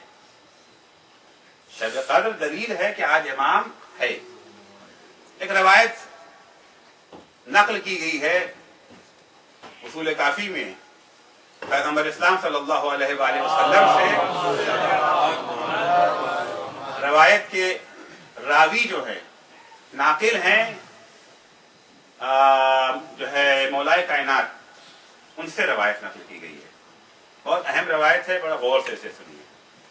S1: शब कद्र दलील है कि आज इमाम है। एक रवायत नकल की गई है उसूल काफी में पैगंबर इस्लाम सल्लल्लाहु अलैहि वसल्लम से। रवायत के रावी जो है नाकिल हैं जो है मौलाए कायनात, उनसे रवायत नकल की गई है। बहुत अहम रवायत है, बड़ा गौर से इसे सुनिए।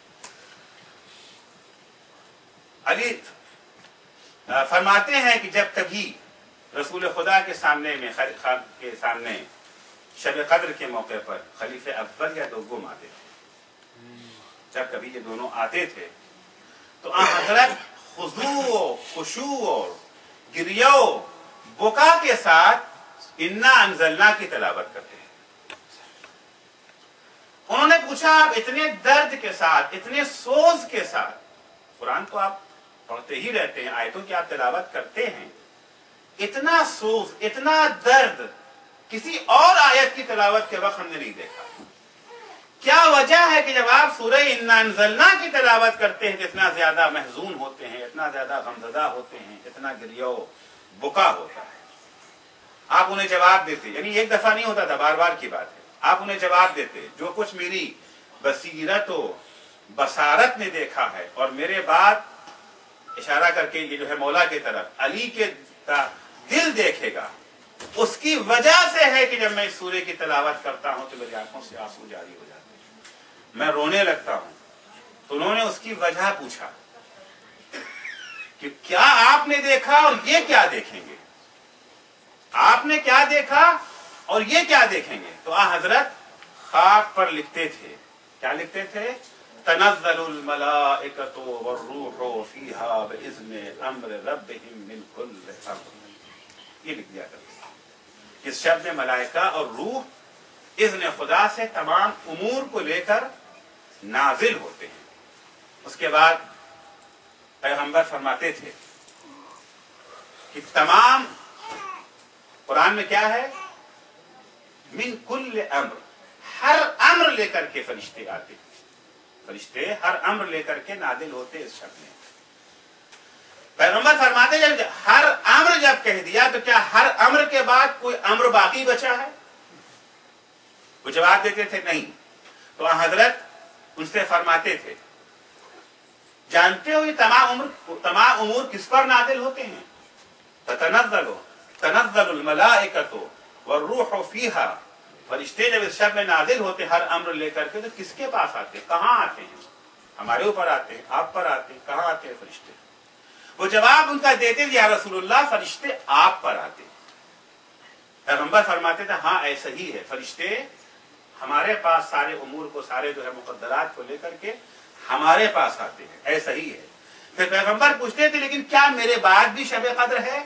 S1: अली फरमाते हैं कि जब कभी रसूल खुदा के सामने में के सामने शब कद्र के मौके पर खलीफे अव्वल या दोगुम आते थे, जब कभी ये दोनों आते थे तो आ हजरत खुशू खुशू और गिरियो बुका के साथ इन्ना अंजलना की तिलावत करते हैं। उन्होंने पूछा, आप इतने दर्द के साथ, इतने सोज के साथ, कुरान तो आप पढ़ते ही रहते हैं, आयतों की आप तिलावत करते हैं, इतना सोज, इतना दर्द किसी और आयत की तिलावत के वक्त हमने नहीं देखा। क्या वजह है कि जब आप सूरह इन्ना अंज़लना की तिलावत करते हैं, इतना ज्यादा महजून होते हैं, इतना ज्यादा गमज़दा होते हैं, इतना गिरियो बुका होता है? आप उन्हें जवाब देते, यानी एक दफा नहीं होता था, बार बार की बात है, आप उन्हें जवाब देते, जो कुछ मेरी बसीरत व बसारत ने देखा है और मेरे बाद इशारा करके ये जो है मौला की तरफ, अली के दिल देखेगा, उसकी वजह से है कि जब मैं इस सूरे की तिलावत करता हूं तो मेरी आंखों से आंसू जारी हो जाते हैं, मैं रोने लगता हूं। तो उन्होंने उसकी वजह पूछा कि क्या आपने देखा और ये क्या देखेंगे, आपने क्या देखा और ये क्या देखेंगे? तो आ हजरत खाक पर लिखते थे, क्या लिखते थे? तनज़्ज़लुल मलाइकतु वर्रूहु फीहा बिइज़्नि अम्रि रब्बिहिम मिन कुल्लि अम्र। ये लिख दिया करते। इस शब्द में मलाइका और रूह इज़्न खुदा से तमाम उमूर को लेकर नाजिल होते हैं। उसके बाद पैगंबर फरमाते थे कि तमाम कुरान में क्या है? मिन कुल्ल अम्र, हर अम्र लेकर के फरिश्ते आते, फरिश्ते हर अम्र लेकर के नाजिल होते। इस शब्द में पैगंबर फरमाते जब हर अम्र जब कह दिया तो क्या हर अम्र के बाद कोई अम्र बाकी बचा है? वो जवाब देते थे नहीं। तो हजरत उनसे फरमाते थे, जानते हो ये तमाम उम्र तमाम उमूर किस पर नाजिल होते हैं? ततनज़्ज़लु तनज़्ज़लुल मलाइकतु वर्रूहु फीहा, फरिश्ते जब इस शब्द में नाजिल होते हर अम्र लेकर के, तो किसके पास आते, कहां आते हैं? हमारे ऊपर आते हैं, आप पर आते हैं, कहां आते हैं फरिश्ते? वो जवाब उनका देते थे, या रसूलुल्लाह फरिश्ते आप पर आते। पैगंबर फरमाते थे हाँ ऐसा ही है, फरिश्ते हमारे पास सारे उमूर को, सारे जो है मुकद्दरात को लेकर के हमारे पास आते हैं, ऐसा ही है। फिर पैगंबर पूछते थे लेकिन क्या मेरे बाद भी शब कद्र है?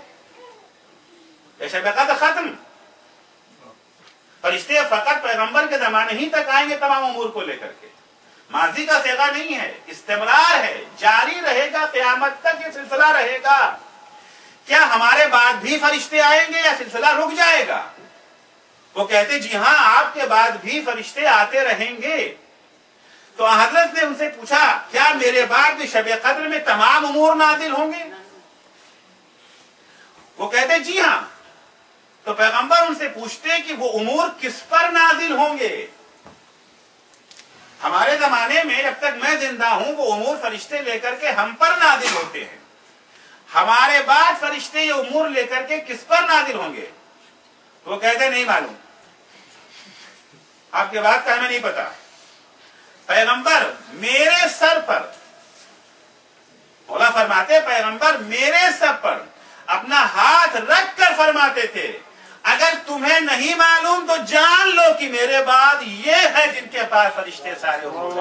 S1: या शब कद्र खत्म? फरिश्ते फकत पैगंबर के जमाने ही तक आएंगे तमाम उमूर को लेकर के, माजी का सेगा नहीं है, इस्तेमरार है, जारी रहेगा, क़यामत तक ये सिलसिला रहेगा। क्या हमारे बाद भी फरिश्ते आएंगे या सिलसिला रुक जाएगा? वो कहते जी हां, आपके बाद भी फरिश्ते आते रहेंगे। तो हजरत ने उनसे पूछा, क्या मेरे बाद भी शब कद्र में तमाम उमूर नाजिल होंगे? वो कहते जी हां। तो पैगंबर उनसे पूछते कि वो उमूर किस पर नाजिल होंगे? हमारे जमाने में जब तक मैं जिंदा हूं वो उमूर फरिश्ते लेकर के हम पर नाजिल होते हैं, हमारे बाद फरिश्ते ये उमूर लेकर के किस पर नाजिल होंगे? तो वो कहते नहीं मालूम, आपके बात का हमें नहीं पता। पैगंबर मेरे सर पर, मौला फरमाते पैगंबर मेरे सर पर अपना हाथ रख कर फरमाते थे, अगर तुम्हें नहीं मालूम तो जान लो कि मेरे बाद ये है जिनके पास फरिश्ते सारे होंगे।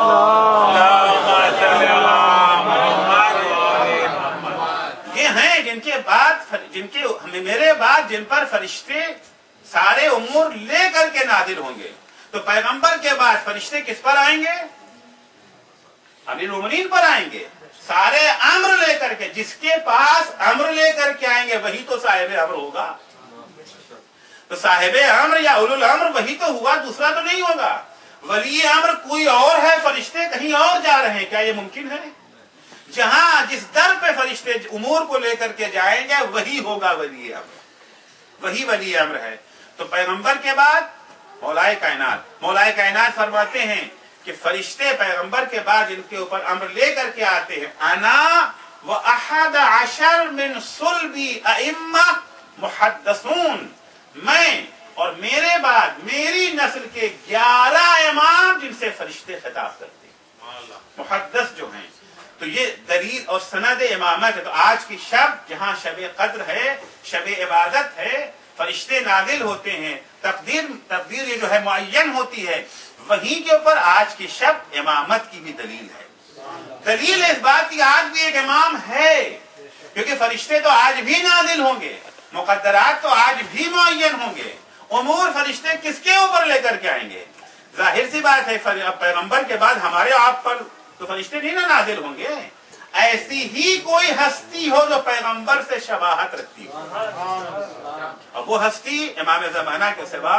S1: ये हैं जिनके बाद, जिनके मेरे बाद जिन पर फरिश्ते सारे उमूर ले करके नाजिल होंगे। तो पैगंबर के बाद फरिश्ते किस पर आएंगे? अमीरुल मोमिनीन पर आएंगे, सारे अम्र लेकर के। जिसके पास अम्र लेकर के आएंगे वही तो साहिब अम्र होगा। तो साहिब अम्र या उलुल अम्र वही तो हुआ, दूसरा तो नहीं होगा। ولی امر کوئی اور ہے، فرشتے کہیں اور جا رہے ہیں، کیا یہ ممکن ہے؟ جہاں جس در پہ فرشتے امور کو لے کر کے جائیں گے وہی ہوگا ولی امر، وہی ولی امر ہے۔ تو پیغمبر کے بعد مولائے کائنات، مولائے کائنات فرماتے ہیں کہ فرشتے پیغمبر کے بعد جن کے اوپر امر لے کر کے آتے ہیں، انا و احد عشر من صلبی ائمہ محدثون، میں اور میرے بعد میری نسل کے گیارہ امام جن سے فرشتے خطاب کرتے ہیں، محدث جو ہیں۔ تو یہ دلیل اور سند امامت ہے۔ تو آج کی شب جہاں شب قدر ہے، شب عبادت ہے، فرشتے نازل ہوتے ہیں، تقدیر تقدیر یہ جو ہے معین ہوتی ہے، وہیں کے اوپر آج کی شب امامت کی بھی دلیل ہے۔ دلیل اس بات کی آج بھی ایک امام ہے، کیونکہ فرشتے تو آج بھی نازل ہوں گے، مقدرات تو آج بھی معین ہوں گے، امور فرشتے کس کے اوپر لے کر کے آئیں گے؟ ظاہر سی بات ہے پیغمبر کے بعد ہمارے آپ پر تو فرشتے نہیں نہ نازل ہوں گے، ایسی ہی کوئی ہستی ہو جو پیغمبر سے شباہت رکھتی ہو، اور وہ ہستی امام زمانہ کے سوا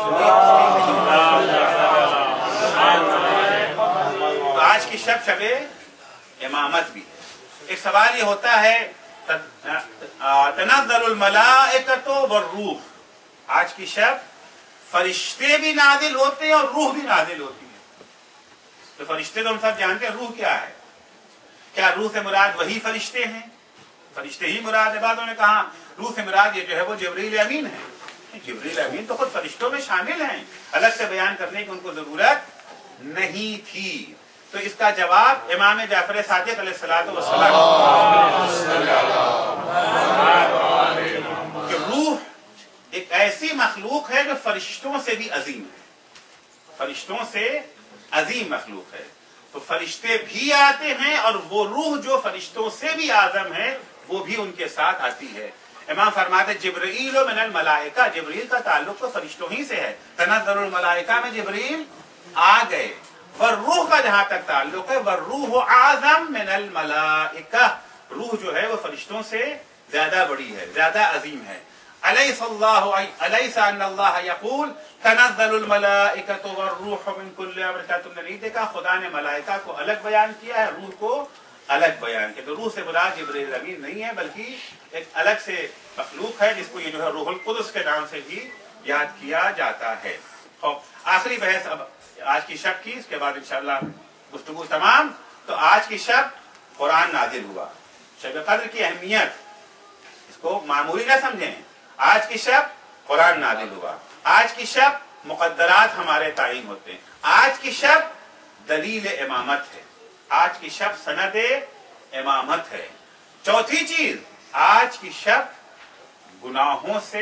S1: تو آج کی شب شب امامت بھی ہے۔ ایک سوال یہ ہوتا ہے تنزل الملائکۃ والروح، آج کی شب فرشتے بھی نازل ہوتے ہیں اور روح بھی نازل ہوتی ہے۔ تو فرشتے تو ہم سب جانتے ہیں، روح کیا ہے؟ کیا روح سے مراد وہی فرشتے ہیں؟ فرشتے ہی مراد ہے؟ بعضوں نے کہا روح سے مراد یہ جو ہے وہ جبریل امین ہے۔ جبریل امین تو خود فرشتوں میں شامل ہیں، الگ سے بیان کرنے کی ان کو ضرورت نہیں تھی۔ تو اس کا جواب امام جعفر صادق علیہ الصلوۃ والسلام کہ روح ایک ایسی مخلوق ہے جو فرشتوں سے بھی عظیم ہے، فرشتوں سے عظیم مخلوق ہے۔ تو فرشتے بھی آتے ہیں اور وہ روح جو فرشتوں سے بھی اعظم ہے وہ بھی ان کے ساتھ آتی ہے۔ امام فرماتے جبرائیل من الملائکہ، جبریل کا تعلق تو فرشتوں ہی سے ہے، تنزل الملائکہ میں جبریل آ گئے۔ والروح کا جہاں تک تعلق ہے، والروح اعظم من الملائکہ، روح جو ہے وہ فرشتوں سے زیادہ بڑی ہے، زیادہ عظیم ہے۔ الیس اللہ الیس ان اللہ یقول تنزل الملائکۃ والروح من کل امر، کیا تم نے نہیں دیکھا خدا نے ملائکہ کو الگ بیان کیا ہے، روح کو الگ بیان کیا؟ تو روح سے مراد جبریل امین نہیں ہے، بلکہ ایک الگ سے مخلوق ہے جس کو یہ جو ہے روح القدس کے نام سے بھی یاد کیا جاتا ہے۔ آخری بحث اب آج کی شب کی، اس کے بعد انشاءاللہ گفتگو تمام۔ تو آج کی شب قرآن نازل ہوا، شب قدر کی اہمیت اس کو معمولی نہ سمجھیں، آج کی شب قرآن نازل ہوا، آج کی شب مقدرات ہمارے تعین ہوتے ہیں، آج کی شب دلیل امامت ہے، آج کی شب سند امامت ہے۔ چوتھی چیز، آج کی شب گناہوں سے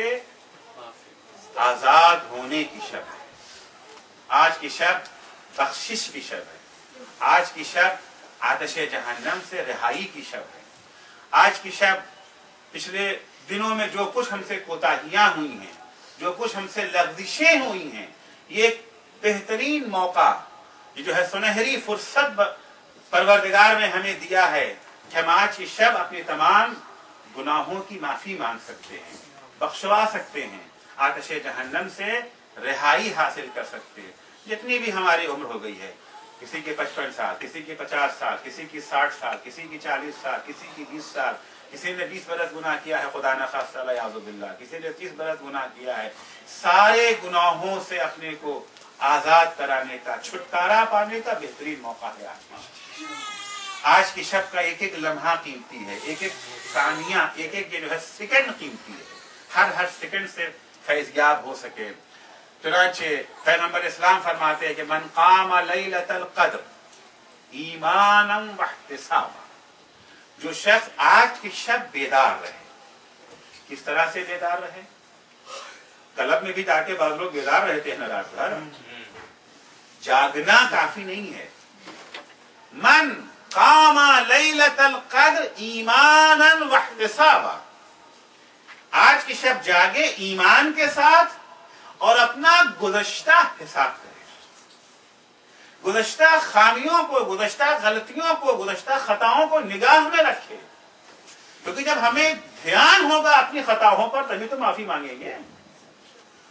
S1: آزاد ہونے کی شب ہے، آج کی شب بخشش کی شب ہے، آج کی شب آتش جہنم سے رہائی کی شب ہے، آج کی شب پچھلے دنوں میں جو کچھ ہم سے کوتاہیاں ہوئی ہیں، جو کچھ ہم سے لغزشیں ہوئی ہیں، یہ ایک بہترین موقع، یہ جو ہے سنہری فرصت پروردگار نے ہمیں دیا ہے کہ ہم آج کی شب اپنے تمام گناہوں کی معافی مانگ سکتے ہیں، بخشوا سکتے ہیں، آتش جہنم سے رہائی حاصل کر سکتے ہیں۔ جتنی بھی ہماری عمر ہو گئی ہے، کسی کے پچپن سال، کسی کے پچاس سال، کسی کی ساٹھ سال، کسی کی چالیس سال، کسی کی بیس سال، کسی نے بیس برس گناہ کیا ہے خدا نخواستہ اعوذ باللہ، کسی نے تیس برس گناہ کیا ہے، سارے گناہوں سے اپنے کو آزاد کرانے کا، چھٹکارا پانے کا بہترین موقع ہے آج کی آج کی شب کا ایک ایک لمحہ قیمتی ہے، ایک ایک ثانیہ، ایک ایک جو ہے سیکنڈ قیمتی ہے، ہر ہر سیکنڈ سے فیضیاب ہو سکے۔ چنانچہ پیغمبر اسلام فرماتے ہیں کہ من قام لیلۃ القدر ایمانا واحتسابا، جو شخص آج کی شب بیدار رہے، کس طرح سے بیدار رہے؟ کلب میں بھی جا کے بعض لوگ بیدار رہتے ہیں نا رات بھر، جاگنا کافی نہیں ہے۔ من قام لیلۃ القدر ایمانا واحتسابا، آج کی شب جاگے ایمان کے ساتھ اور اپنا گزشتہ حساب کرے، گزشتہ خامیوں کو، گزشتہ غلطیوں کو، گزشتہ خطاؤں کو نگاہ میں رکھے، کیونکہ جب ہمیں دھیان ہوگا اپنی خطاؤں پر تبھی تو معافی مانگیں گے۔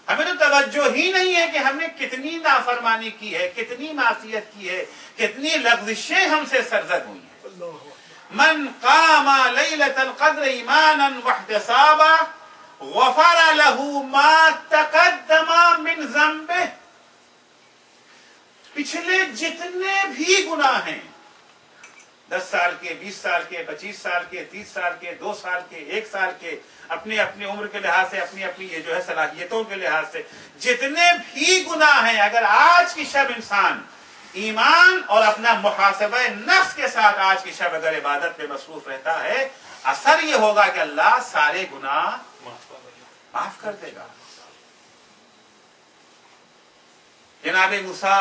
S1: ہمیں تو توجہ ہی نہیں ہے کہ ہم نے کتنی نافرمانی کی ہے، کتنی معصیت کی ہے، کتنی لغزشیں ہم سے سرزد ہوئی ہیں۔ من قام لیلۃ القدر ایمانا واحتسابا غفر له ما تقدم من ذنبہ، پچھلے جتنے بھی گناہ ہیں، دس سال کے، بیس سال کے، پچیس سال کے، تیس سال کے، دو سال کے، ایک سال کے، اپنی اپنی عمر کے لحاظ سے، اپنی اپنی یہ جو ہے صلاحیتوں کے لحاظ سے جتنے بھی گناہ ہیں، اگر آج کی شب انسان ایمان اور اپنا محاسبہ نفس کے ساتھ آج کی شب اگر عبادت میں مصروف رہتا ہے، اثر یہ ہوگا کہ اللہ سارے گناہ معاف کر دے گا۔ جناب موسیٰ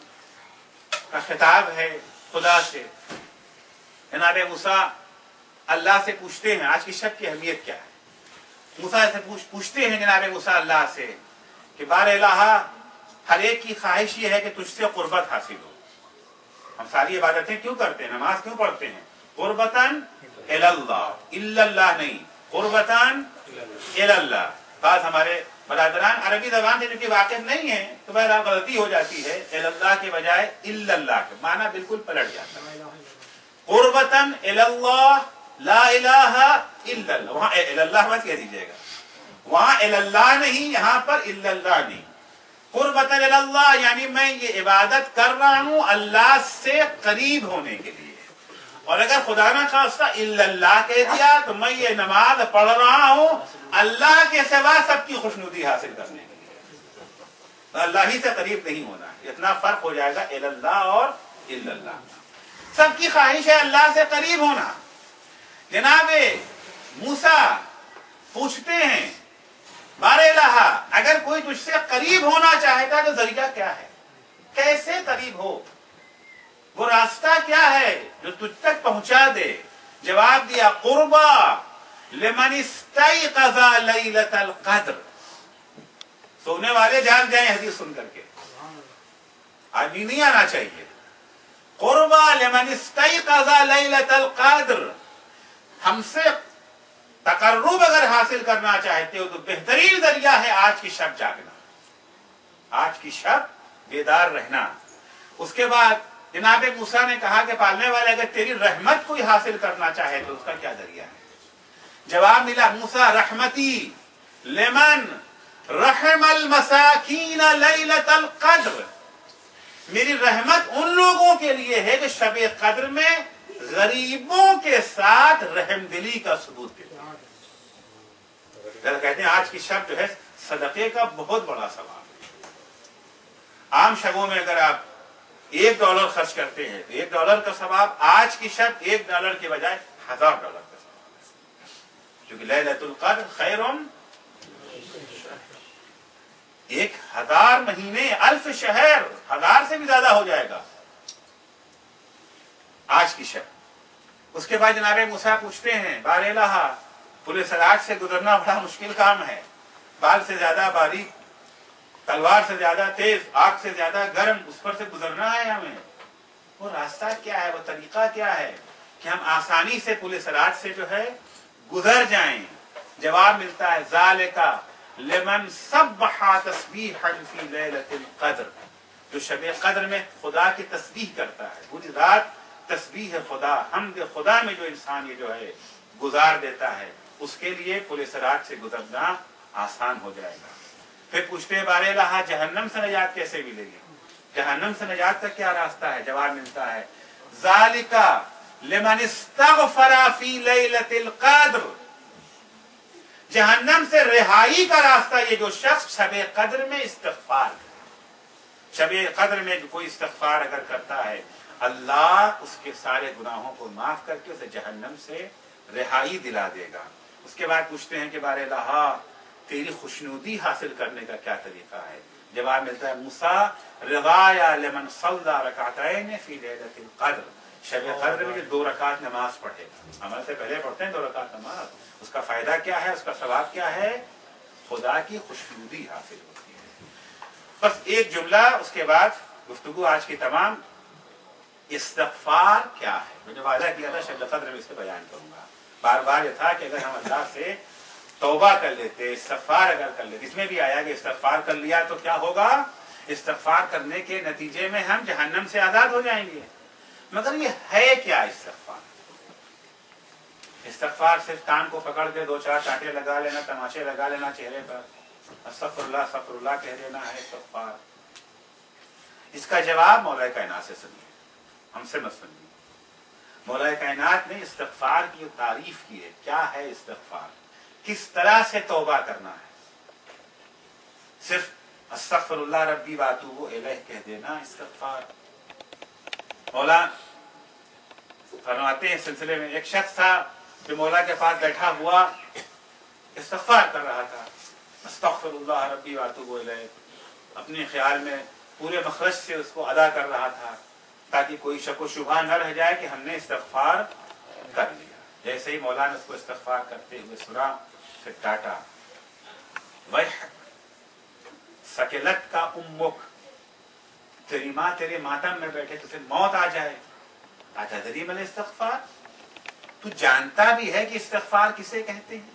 S1: کا خطاب ہے خدا سے، جناب موسیٰ اللہ سے پوچھتے ہیں آج کی شب کی اہمیت کیا ہے۔ موسیٰ سے پوچھتے ہیں جناب موسیٰ اللہ سے کہ بار الہ، ہر ایک کی خواہش یہ ہے کہ تجھ سے قربت حاصل ہو۔ ہم ساری عبادتیں کیوں کرتے ہیں، نماز کیوں پڑھتے ہیں؟ قربتاً الی اللہ، الا اللہ نہیں، قربتاً الی اللہ۔ بعض ہمارے برادران عربی زبان سے جو کہ واقف نہیں ہیں تو بہرحال غلطی ہو جاتی ہے، الی اللہ کے بجائے الا اللہ کے معنی بالکل پلٹ جاتا ہے۔ قربتاً الی اللہ، لا الہ الا اللہ، وہاں الی اللہ مت کہہ دیجیے گا، وہاں الی اللہ نہیں، یہاں پر الا اللہ نہیں۔ قربتاً الی اللہ یعنی میں یہ عبادت کر رہا ہوں اللہ سے قریب ہونے کے لیے، اور اگر خدا نہ خواستہ الا اللہ کہہ دیا تو میں یہ نماز پڑھ رہا ہوں اللہ کے سوا سب کی خوشنودی حاصل کرنے کے لیے، تو اللہ ہی سے قریب نہیں ہونا ہے۔ اتنا فرق ہو جائے گا الی اللہ اور الا اللہ۔ سب کی خواہش ہے اللہ سے قریب ہونا۔ جناب موسیٰ پوچھتے ہیں بار الہ، اگر کوئی تجھ سے قریب ہونا چاہتا تو ذریعہ کیا ہے، کیسے قریب ہو، وہ راستہ کیا ہے جو تجھ تک پہنچا دے؟ جواب دیا قربا لمن استيقظ لیلۃ القدر۔ سونے والے جاگ جائیں حدیث سن کر کے، آج بھی نہیں آنا چاہیے۔ قربا لمن استيقظ لیلۃ القدر، ہم سے تقرب اگر حاصل کرنا چاہتے ہو تو بہترین ذریعہ ہے آج کی شب جاگنا، آج کی شب بیدار رہنا۔ اس کے بعد جناب موسیٰ نے کہا کہ پالنے والے اگر تیری رحمت کوئی حاصل کرنا چاہے تو اس کا کیا ذریعہ ہے؟ جواب ملا موسیٰ رحمتی لمن رحم المساکین لیلۃ القدر، میری رحمت ان لوگوں کے لیے ہے جو شب قدر میں غریبوں کے ساتھ رحم دلی کا ثبوت دیتے ہیں۔ کہتے ہیں آج کی شب جو ہے صدقے کا بہت بڑا ثواب ہے۔ عام شبوں میں اگر آپ ایک ڈالر خرچ کرتے ہیں تو ایک ڈالر کا ثواب آج کی شب ایک ڈالر کے بجائے ہزار ڈالر کا ثواب ہے، کیونکہ لیلۃ القدر خیر ایک ہزار مہینے، الف شہر، ہزار سے بھی زیادہ ہو جائے گا آج کی شب۔ اس کے بعد جناب موسیٰ پوچھتے ہیں بار الہ، پل صراط سے گزرنا بڑا مشکل کام ہے، بال سے زیادہ باریک، تلوار سے زیادہ تیز، آگ سے زیادہ گرم، اس پر سے گزرنا ہے ہمیں۔ وہ راستہ کیا ہے، وہ طریقہ کیا ہے کہ ہم آسانی سے پل صراط سے جو ہے گزر جائیں؟ جواب ملتا ہے ذالک لمن سبح تسبیحا فی لیلۃ القدر، جو شب قدر میں خدا کی تسبیح کرتا ہے، پوری رات تسبیح خدا، حمد خدا میں جو انسان یہ جو ہے گزار دیتا ہے، اس کے لیے پل صراط سے گزرنا آسان ہو جائے گا۔ پھر پوچھتے ہیں بار الہ جہنم سے نجات کیسے ملے گی، جہنم سے نجات کا کیا راستہ ہے؟ جواب ملتا ہے ذالک لمن استغفر فی لیلۃ القدر، جہنم سے رہائی کا راستہ یہ جو شخص شب قدر میں استغفار کرے، شب قدر میں کوئی استغفار اگر کرتا ہے اللہ اس کے سارے گناہوں کو معاف کر کے اسے جہنم سے رہائی دلا دے گا۔ اس کے بعد پوچھتے ہیں کہ بار الہ تیری خوشنودی حاصل کرنے کا کیا طریقہ ہے؟ جواب ملتا ہے موسیٰ رضایا لمن صلی رکعتین فی لیلۃ القدر، شب قدر میں دو رکعت نماز پڑھے گا، عمل سے پہلے پڑھتے ہیں دو رکعت نماز، اس کا فائدہ کیا ہے، اس کا ثواب کیا ہے؟ خدا کی خوشنودی حاصل ہوتی ہے۔ بس ایک جملہ اس کے بعد گفتگو آج کی تمام، استغفار کیا ہے؟ میں نے وعدہ کیا تھا شب قدر میں اس سے بیان کروں گا۔ بار بار یہ تھا کہ اگر ہم اللہ سے तौबा कर लेते, इस्तिग़फ़ार अगर कर लेते, इसमें भी आया कि इस्तिग़फ़ार कर लिया तो क्या होगा, इस्तिग़फ़ार करने के नतीजे में हम जहन्नम से आज़ाद हो जाएंगे। मगर ये है क्या इस्तिग़फ़ार? इस्तिग़फ़ार सिर्फ कान को पकड़ के दो चार चांटे लगा लेना, तमाचे लगा लेना चेहरे पर, अस्तग़फ़िरुल्लाह अस्तग़फ़िरुल्लाह कह देना है इस्तिग़फ़ार? इसका जवाब मौला कायनात से सुनिए, हमसे मत सुनिए। मौला कायनात ने इस्तिग़फ़ार की तारीफ की है। क्या है इस्तिग़फ़ार, किस तरह से तौबा करना है? सिर्फ अस्तग़फ़िरुल्लाह रब्बी व अतूबु इलैह कह देना इस्तिग़फ़ार? मौला फरमाते हैं, सिलसिले में एक शख्स था जो मौला के पास बैठा हुआ इस्तिग़फ़ार कर रहा था, अस्तग़फ़िरुल्लाह रब्बी व अतूबु इलैह, अपने ख्याल में पूरे मखरज से उसको अदा कर रहा था ताकि कोई शक व शुबहा न रह जाए कि हमने इस्तिग़फ़ार कर लिया। जैसे ही मौला ने उसको इस्तिग़फ़ार करते हुए सुना, फिर डांटा, वह सकेलत का उम्मुक, तेरी माँ तेरे मातम में बैठे तो फिर मौत आ जाए। अतदरी मल इस्तिग़फ़ार, तू जानता भी है कि इस्तिग़फ़ार किसे कहते हैं?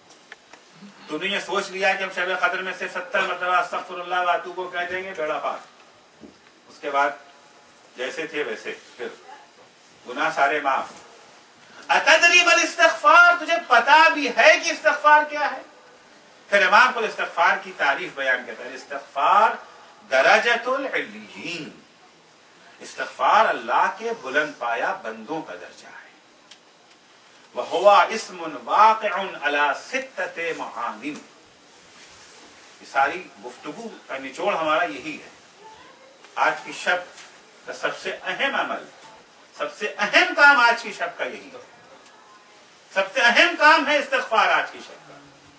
S1: तूने ये सोच लिया कि हम शब कद्र में से सत्तर मरतबा अस्तग़फ़िरुल्लाह व अतूबु कह देंगे, बेड़ा पार, उसके बाद जैसे थे वैसे, फिर गुनाह सारे माफ। अतदरी मल इस्तिग़फ़ार, तुझे पता भी है कि इस्तिग़फ़ार क्या है? फिर इमाम खुद इस्तिग़फ़ार की तारीफ बयान करता है, इस्तिग़फ़ार दरजतुल इल्लियीन, इस्तिग़फ़ार अल्लाह के बुलंद पाया बंदों का दर्जा है। व हुवा इस्मुन वाक़िउन अला सित्तति मआनिम। ये सारी गुफ्तगू का निचोड़ हमारा यही है। आज की शब का सबसे अहम अमल, सबसे अहम काम आज की शब का यही है। सबसे अहम काम है इस्तिग़फ़ार आज की शब का।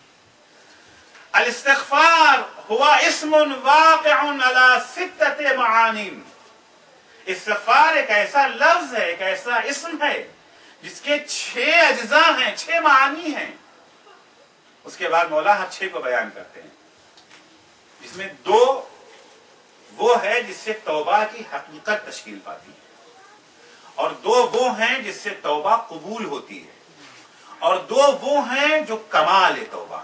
S1: अल इस्तिग़फ़ार हुवा इस्मुन वाक़िउन अला सित्तति मआनिम। इस्तिग़फ़ार एक ऐसा लफ्ज है, एक ऐसा इस्म है जिसके छह अज्जा हैं, छह मानी हैं। उसके बाद मौला हर छह को बयान करते हैं, जिसमें दो वो है जिससे तौबा की हकीकत तश्कील पाती है, और दो वो हैं जिससे तौबा कबूल होती है, और दो वो हैं जो कमाल है तौबा।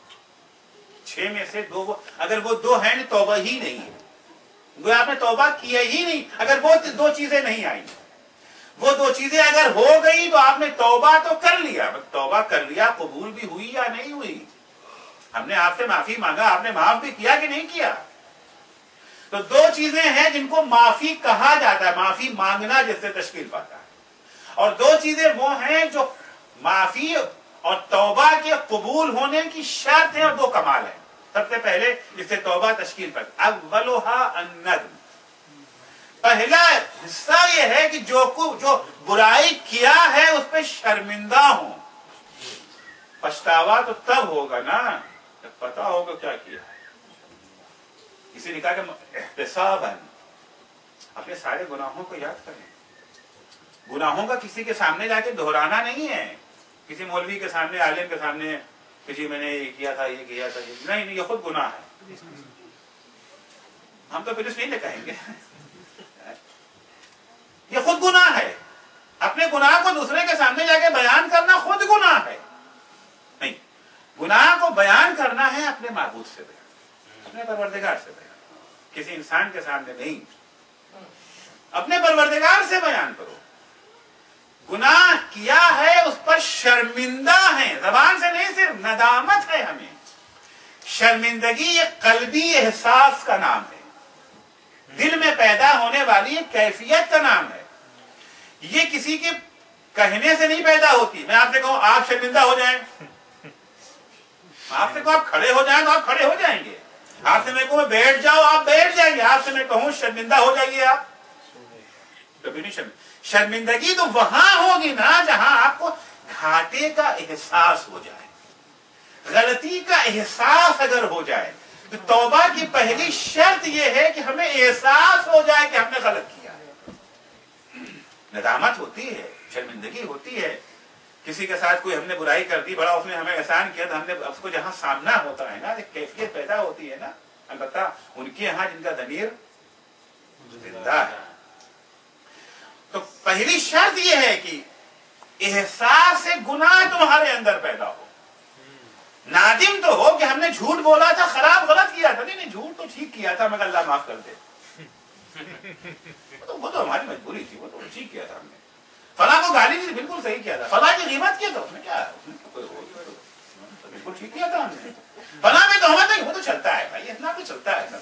S1: छह में से दो वो, अगर वो दो हैं तौबा ही नहीं है, वो आपने तौबा किया ही नहीं। अगर वो दो चीजें नहीं आई, वो दो चीजें अगर हो गई तो आपने तौबा तो कर लिया, तौबा कर लिया, कबूल भी हुई या नहीं हुई? हमने आपसे माफी मांगा, आपने माफ भी किया कि नहीं किया? तो दो चीजें हैं जिनको माफी कहा जाता है, माफी मांगना जिससे तश्कील पाता है। और दो चीजें वो हैं जो माफी और तौबा के कबूल होने की शर्त है, और दो कमाल है। सबसे पहले जिससे तौबा तश्कील पाता, अव्वलुहा अन्नदम, पहला हिस्सा यह है कि जो को जो बुराई किया है उस पर शर्मिंदा हो। पछतावा तो तब होगा ना जब पता होगा क्या किया है। इसी ने कहा कि एहतिसाबन, अपने सारे गुनाहों को याद करें। गुनाहों का किसी के सामने जाके दोहराना नहीं है, किसी मौलवी के सामने, आलिम के सामने, किसी मैंने ये किया था, ये किया था, ये नहीं, नहीं, ये खुद गुनाह है। हम तो पुलिस नहीं ले कहेंगे, ये खुद गुनाह है। अपने गुनाह को दूसरे के सामने जाके बयान करना खुद गुनाह है। नहीं, गुनाह को बयान करना है अपने माबूद से बयान, अपने परवरदिगार से बयान, किसी इंसान के सामने नहीं, अपने परवरदिगार से बयान करो। गुनाह किया है उस पर शर्मिंदा है, जबान से नहीं, सिर्फ नदामत है हमें। शर्मिंदगी ये कल्बी एहसास का नाम है, दिल में पैदा होने वाली एक कैफियत का नाम है। ये किसी के कहने से नहीं पैदा होती। मैं आपसे कहूं आप शर्मिंदा हो जाएं, आपसे कहूं आप खड़े हो जाएं तो आप खड़े हो जाएंगे, आपसे मैं कहूं बैठ जाओ आप बैठ जाएंगे, आपसे मैं कहूं शर्मिंदा हो जाइए आप कभी नहीं शर्मिंदा। शर्मिंदगी तो वहां होगी ना जहां आपको घाटे का एहसास हो जाए, गलती का एहसास अगर हो जाए। तो तौबा की पहली शर्त यह है कि हमें एहसास हो जाए कि हमने गलत किया है। नदामत होती है, शर्मिंदगी होती है। किसी के साथ कोई हमने बुराई कर दी, बड़ा उसने हमें एहसान किया, तो हमने उसको जहां सामना होता है ना, एक कैफियत पैदा होती है ना। अलबत्ता उनके यहां जिनका दमीर जिंदा है। तो पहली शर्त यह है कि एहसास गुनाह तुम्हारे अंदर पैदा हो, نادم تو ہو کہ ہم نے جھوٹ بولا تھا، خراب غلط کیا تھا. نہیں نہیں جھوٹ تو ٹھیک کیا تھا مگر اللہ معاف کر دے. تو وہ تو ہماری مجبوری تھی، وہ تو ٹھیک کیا تھا ہم نے. فلاں کو گالی دی بالکل صحیح کیا تھا، فلاں کی غیبت کیا تھا اس میں کیا بالکل ٹھیک کیا تھا ہم نے. فلاں میں تہمت نہیں، وہ تو چلتا ہے بھائی، اتنا تو چلتا ہے.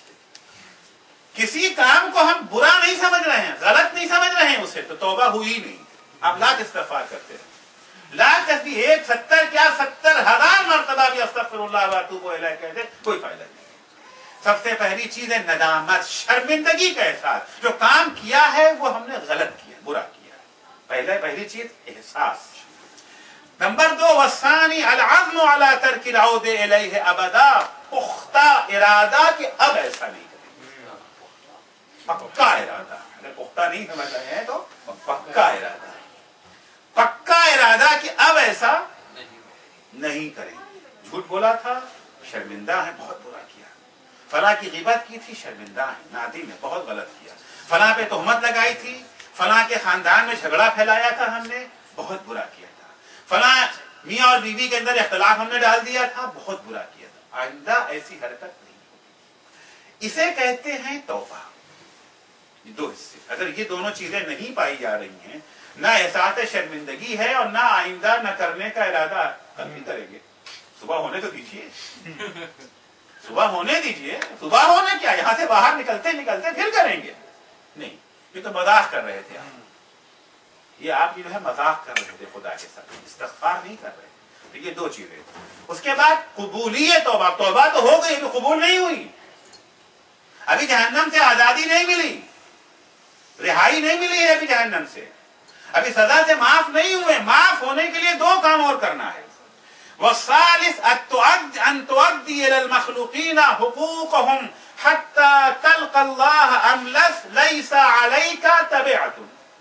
S1: کسی کام کو ہم برا نہیں سمجھ رہے ہیں، غلط نہیں سمجھ رہے ہیں اسے، تو توبہ ہوئی نہیں. آپ لاکھ استغفار کرتے ہیں، لاکھ کرتی ایک ستر کیا ستر ہزار مرتبہ بھی استغفر اللہ واتوب الیہ کہتے کوئی فائدہ نہیں. سب سے پہلی چیز ہے ندامت، شرمندگی کا احساس. جو کام کیا ہے وہ ہم نے غلط کیا، برا کیا. پہلے پہلی چیز احساس. نمبر دو والثانی العزم علی ترک العود الیہ ابدا، پختہ ارادہ کہ اب ایسا نہیں کریں. پکا ارادہ، اگر پختہ نہیں سمجھ رہے ہیں تو پکا ارادہ، پکا ارادہ کہ اب ایسا نہیں کریں. جھوٹ بولا تھا، شرمندہ ہے، بہت برا کیا. فلاں کی غیبت کی تھی، شرمندہ ہے، نادم ہے، بہت غلط کیا. فلاں پہ تہمت لگائی تھی، فلاں کے خاندان میں جھگڑا پھیلایا تھا ہم نے، بہت برا کیا تھا. فلاں میاں اور بیوی کے اندر اختلاف ہم نے ڈال دیا تھا، بہت برا کیا تھا. آئندہ ایسی حرکت نہیں ہوگی. اسے کہتے ہیں توبہ. یہ دو حصے، اگر یہ دونوں چیزیں نہیں پائی جا رہی ہیں، نہ احساس شرمندگی ہے اور نہ آئندہ نہ کرنے کا ارادہ، کل بھی کریں گے. صبح ہونے تو دیجیے، صبح ہونے دیجیے. صبح ہونے کیا، یہاں سے باہر نکلتے نکلتے پھر کریں گے. نہیں، یہ تو مذاق کر رہے تھے آپ. یہ آپ جو ہے مذاق کر رہے تھے خدا کے ساتھ، استغفار نہیں کر رہے. تو یہ دو چیزیں. اس کے بعد قبولیت توبہ. توبہ تو ہو گئی، ابھی قبول نہیں ہوئی، ابھی جہنم سے آزادی نہیں ملی، رہائی نہیں ملی ہے ابھی جہنم سے، ابھی سزا سے معاف نہیں ہوئے. معاف ہونے کے لیے دو کام اور کرنا ہے. والثالث ان تؤدي الى المخلوقين حقوقهم حتى تلقى الله املس ليس عليك تبعة.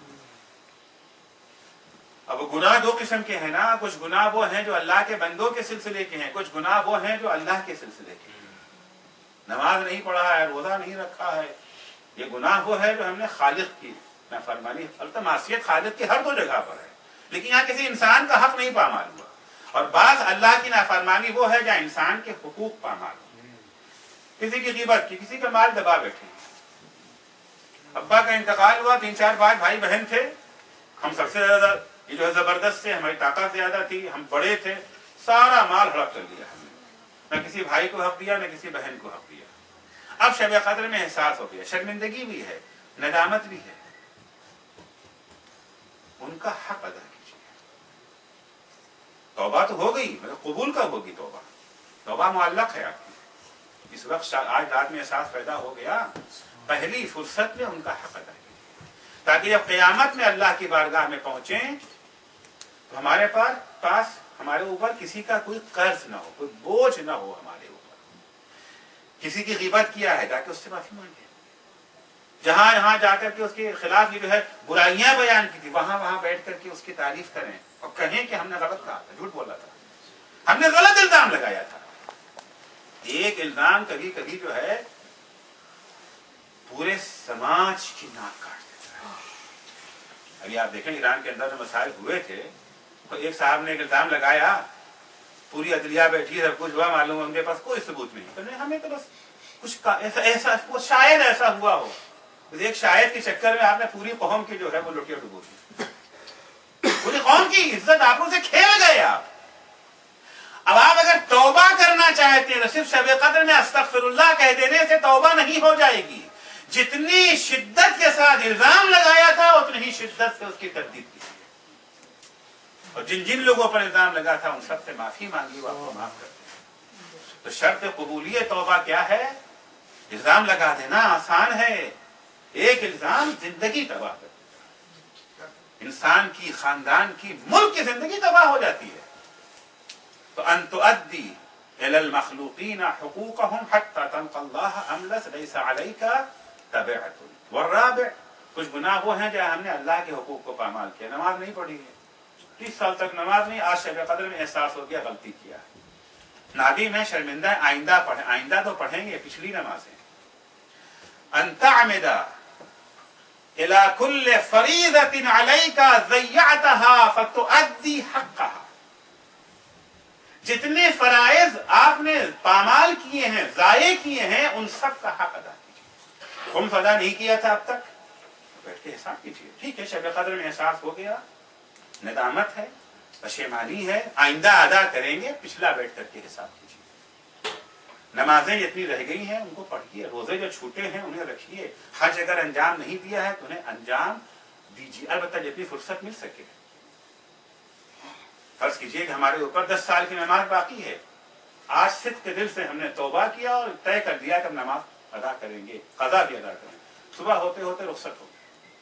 S1: اب گناہ دو قسم کے ہیں نا. کچھ گناہ وہ ہیں جو اللہ کے بندوں کے سلسلے کے ہیں، کچھ گناہ وہ ہیں جو اللہ کے سلسلے کے ہیں. نماز نہیں پڑھا ہے، روزہ نہیں رکھا ہے، یہ گناہ وہ ہے جو ہم نے خالق کی نافرمانی. البتہ معصیت خالق کی ہر دو جگہ پر ہے، لیکن یہاں کسی انسان کا حق نہیں پامال ہوا. اور بعض اللہ کی نافرمانی وہ ہے جہاں انسان کے حقوق پامال ہو. کسی کی غیبت کی، کسی کا مال دبا بیٹھے. ابا کا انتقال ہوا، تین چار بار بھائی بہن تھے، ہم سب سے زیادہ یہ جو ہے زبردست سے، ہماری طاقت زیادہ تھی، ہم بڑے تھے، سارا مال ہڑپ کر لیا ہم نے. نہ کسی بھائی کو حق دیا، نہ کسی بہن کو حق دیا. اب شب قدر میں احساس ہو گیا، شرمندگی بھی ہے، ندامت بھی ہے. ان کا حق ادا کیجیے. توبہ تو ہو گئی، مگر قبول کب ہوگی توبہ؟ توبہ معلق ہے آپ کی. اس وقت آج رات میں احساس پیدا ہو گیا، پہلی فرصت میں ان کا حق ادا کیجیے، تاکہ جب قیامت میں اللہ کی بارگاہ میں پہنچیں تو ہمارے پاس پاس ہمارے اوپر کسی کا کوئی قرض نہ ہو، کوئی بوجھ نہ ہو ہمارے اوپر. کسی کی غیبت کیا ہے، جا کے اس سے معافی مانگے. جہاں یہاں جا کر کے اس کے خلاف یہ جو ہے برائیاں بیان کی تھی، وہاں وہاں بیٹھ کر کے اس کی تعریف کریں اور کہیں کہ ہم نے غلط کہا تھا، جھوٹ بولا تھا، ہم نے غلط الزام لگایا تھا. ایک الزام کبھی کبھی جو ہے پورے سماج کی ناک کاٹ دیتا ہے. ابھی آپ دیکھیں ایران کے اندر جو مسائل ہوئے تھے، تو ایک صاحب نے ایک الزام لگایا، پوری عدلیہ بیٹھی، سب کچھ ہوا، معلوم ان کے پاس کوئی ثبوت نہیں. تو ہمیں تو بس کچھ ایسا ایسا شاید ایسا ہوا ہو. ایک شاید کے چکر میں آپ نے پوری قوم کی جو ہے وہ لٹیا ڈبو دی، پوری قوم کی عزت آبرو سے کھیل گئے آپ. اب آپ اگر توبہ کرنا چاہتے ہیں تو صرف شب قدر میں استغفر اللہ کہہ دینے سے توبہ نہیں ہو جائے گی. جتنی شدت کے ساتھ الزام لگایا تھا اتنی ہی شدت سے اس کی تردید کی، اور جن جن لوگوں پر الزام لگا تھا ان سب سے معافی مانگی، وہ آپ کو معاف کرتے ہیں. تو شرط قبولیت توبہ کیا ہے؟ الزام لگا دینا آسان ہے، ایک الزام زندگی تباہ کر دیتا ہے، انسان کی، خاندان کی، ملک کی زندگی تباہ ہو جاتی ہے. تو ان تؤدی الی المخلوقین حقوقهم حتی تلقى اللہ املس لیس علیک تبعۃ. والرابع، کچھ گناہ وہ ہیں جہاں ہم نے اللہ کے حقوق کو پامال کیا. نماز نہیں پڑھی ہے، تیس سال تک نماز نہیں، آج شب قدر میں احساس ہو گیا غلطی کیا ہے، نادم ہے، شرمندہ ہے، آئندہ پڑھیں، آئندہ تو پڑھیں گے پچھلی نمازیں. ان تعمد الى كل فریضة علیک ضیعتها فتؤدی حقها. जितने फराइज आपने पामाल किए हैं, ज़ाये किए हैं, उन सब का हक अदा कीजिए। खुम्स अदा नहीं किया था अब तक, बैठ के हिसाब कीजिए। ठीक है, शब कद्र में एहसास हो गया, नदामत है, पशेमानी है, आइंदा अदा करेंगे, पिछला बैठ करके हिसाब कीजिए। नमाजें जितनी रह गई हैं उनको पढ़िए, रोजे जो छूटे हैं उन्हें रखिए, हज अगर अंजाम नहीं दिया है तो उन्हें अंजाम दीजिए, अलबत्ता जितनी फुर्सत मिल सके। फर्ज कीजिए कि हमारे ऊपर दस साल की नमाज बाकी है, आज सिद्ध के दिल से हमने तौबा किया और तय कर दिया कि हम नमाज अदा करेंगे, कज़ा भी अदा करेंगे। सुबह होते होते रुखसत हो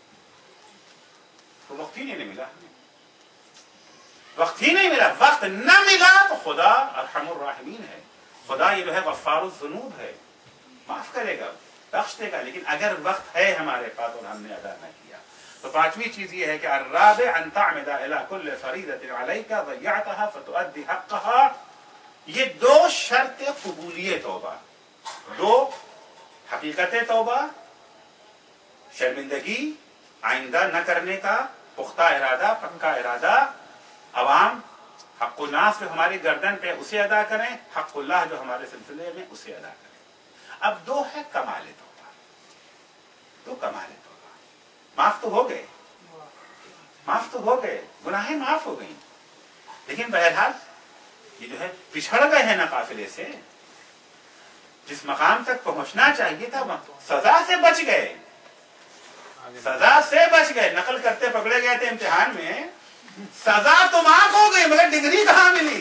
S1: तो वक्त ही नहीं मिला, वक्त ही नहीं मिला, वक्त न मिला तो खुदा अरहमुर राहिमीन है, खुदा ये जो है गफ्फारुज़ ज़ुनूब है, माफ करेगा, बख्श देगा। लेकिन अगर वक्त है हमारे पास और हमने अदा न किया तो पांचवी चीज ये है कि अर्राबि अन तअमिदा इला कुल्लि फरीदतिन अलैका ज़यअतहा फतुअद्दी हक़्क़हा। ये दो शर्त कबूलियत तौबा, दो हकीकत तौबा, शर्मिंदगी, आइंदा न करने का पुख्ता इरादा, पक्का इरादा, अवाम हक़्क़ुन्नास जो हमारी गर्दन पे उसे अदा करें, हक़्क़ुल्लाह जो हमारे सिलसिले में उसे अदा करें। अब दो है कमाले तौबा, दो कमाले तौबा, माफ तो हो गए, माफ तो हो गए, गुनाहें माफ हो गई, लेकिन बहरहाल ये जो है पिछड़ गए हैं ना काफिले से, जिस मकाम तक पहुंचना चाहिए था सजा से बच गए, सजा से बच गए, नकल करते पकड़े गए थे इम्तिहान में, सजा तो माफ हो गई मगर डिग्री कहां मिली?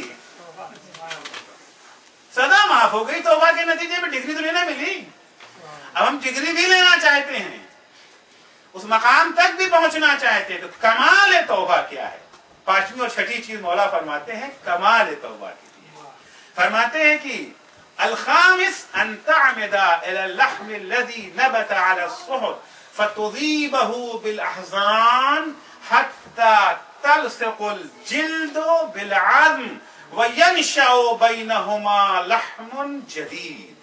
S1: सजा माफ हो गई, तौबा के नतीजे में डिग्री तो लेना मिली। अब हम डिग्री भी लेना चाहते हैं, उस मकाम तक भी पहुंचना चाहते हैं, तो कमाल है तौबा क्या है? पांचवी और छठी चीज मौला फरमाते हैं कमाल है तौबा के लिए, फरमाते हैं कि अल-खामिस अन तअमिदा इला लहम अल्लज़ी नबत अला अस्सुहर फतुज़ीबहु बिल अहज़ान हत्ता तलसकुल जिल्दु बिल अज़्म व यनशअ बैनहुमा लहमुन जदीद।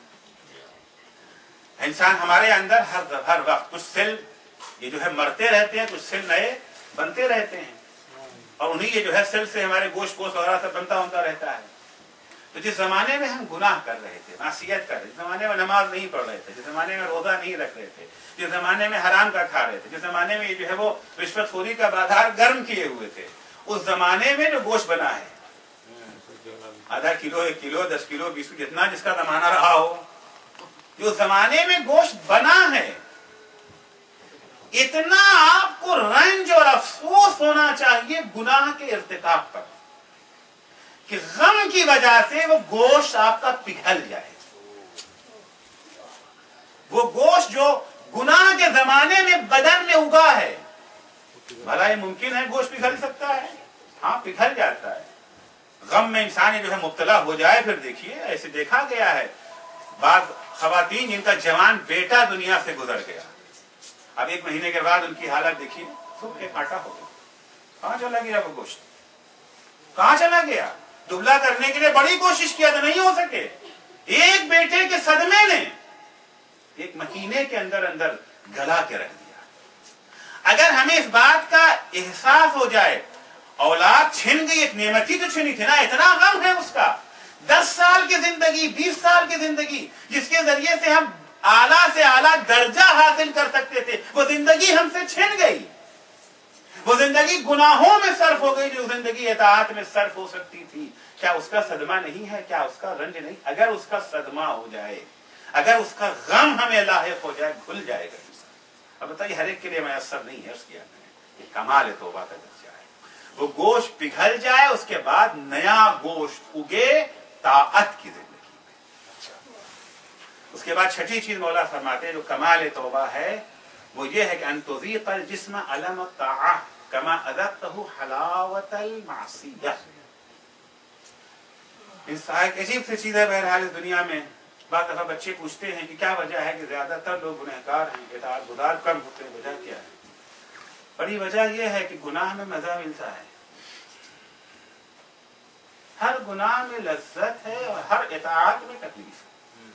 S1: इंसान हमारे अंदर हर हर वक्त कुछ सेल ये जो है मरते रहते हैं, कुछ सेल नए बनते रहते हैं, और उन्हीं ये जो है सेल से हमारे गोश्त गोश्त वगैरह सब बनता बनता रहता है। तो जिस जमाने में हम गुनाह कर रहे थे, मासियत कर रहे थे, जिस जमाने में नमाज नहीं पढ़ रहे थे, जिस जमाने में रोजा नहीं रख रहे थे, जिस जमाने में हराम का खा रहे थे, जिस जमाने में ये जो है वो रिश्वतखोरी का बाजार गर्म किए हुए थे, उस जमाने में जो गोश्त बना है आधा किलो, एक किलो, दस किलो, बीस किलो, जितना जिसका जमाना रहा हो, जो जमाने में गोश्त बना है, इतना आपको रंज और अफसोस होना चाहिए गुनाह के इर्तिकाब पर कि गम की वजह से वो गोश्त आपका पिघल जाए। वो गोश्त जो गुनाह के जमाने में बदन में उगा है, भला ये मुमकिन है गोश्त पिघल सकता है? हाँ, पिघल जाता है। गम में इंसान जो है मुब्तला हो जाए, फिर देखिए ऐसे देखा गया है बाद खवातीन जिनका जवान बेटा दुनिया से गुजर गया, अब एक महीने के बाद उनकी हालत देखिए, सब एक आटा हो गया। कहां चला गया वो गोश्त? कहां चला गया? दुबला करने के लिए बड़ी कोशिश किया तो नहीं हो सके। एक बेटे के सदमे ने एक महीने के अंदर अंदर गला के रख दिया। अगर हमें इस बात का एहसास हो जाए, औलाद छिन गई, एक नेमत ही तो छिनी थी ना, इतना गम है उसका, दस साल की जिंदगी, बीस साल की जिंदगी, जिसके जरिए से हम आला से आला दर्जा हासिल कर सकते थे, वो जिंदगी हमसे छिन गई। वो जिंदगी गुनाहों में सर्फ हो गई, जो जिंदगी इताअत में सर्फ हो सकती थी। क्या उसका सदमा नहीं है? क्या उसका रंज नहीं? अगर उसका सदमा हो जाए, अगर उसका गम हमें लाहिक हो जाए, भूल जाएगा इंसान। अब बताइए, हर एक के लिए मैसर नहीं है। उसकी ये कमाल तौबा का दर्जा है। वो गोश्त पिघल जाए, उसके बाद नया गोश्त उगे ताअत की जिंदगी में। उसके बाद छठी चीज मौला फरमाते हैं जो कमाल तौबा है, वो ये है कि अन तुज़ीक़ल जिस्म अलम ताआ कमा अज़क़तहु हलावतल मासियह। इंसान एक अजीब सी चीज है बहरहाल इस दुनिया में। बात दफा बच्चे पूछते हैं कि क्या वजह है कि ज्यादातर लोग गुनहगार हैं, इताअत गुज़ार कम होते हैं, वजह क्या है? बड़ी वजह यह है कि गुनाह में मजा मिलता है, हर गुनाह में लज्जत है और हर इताअत में तकलीफ है।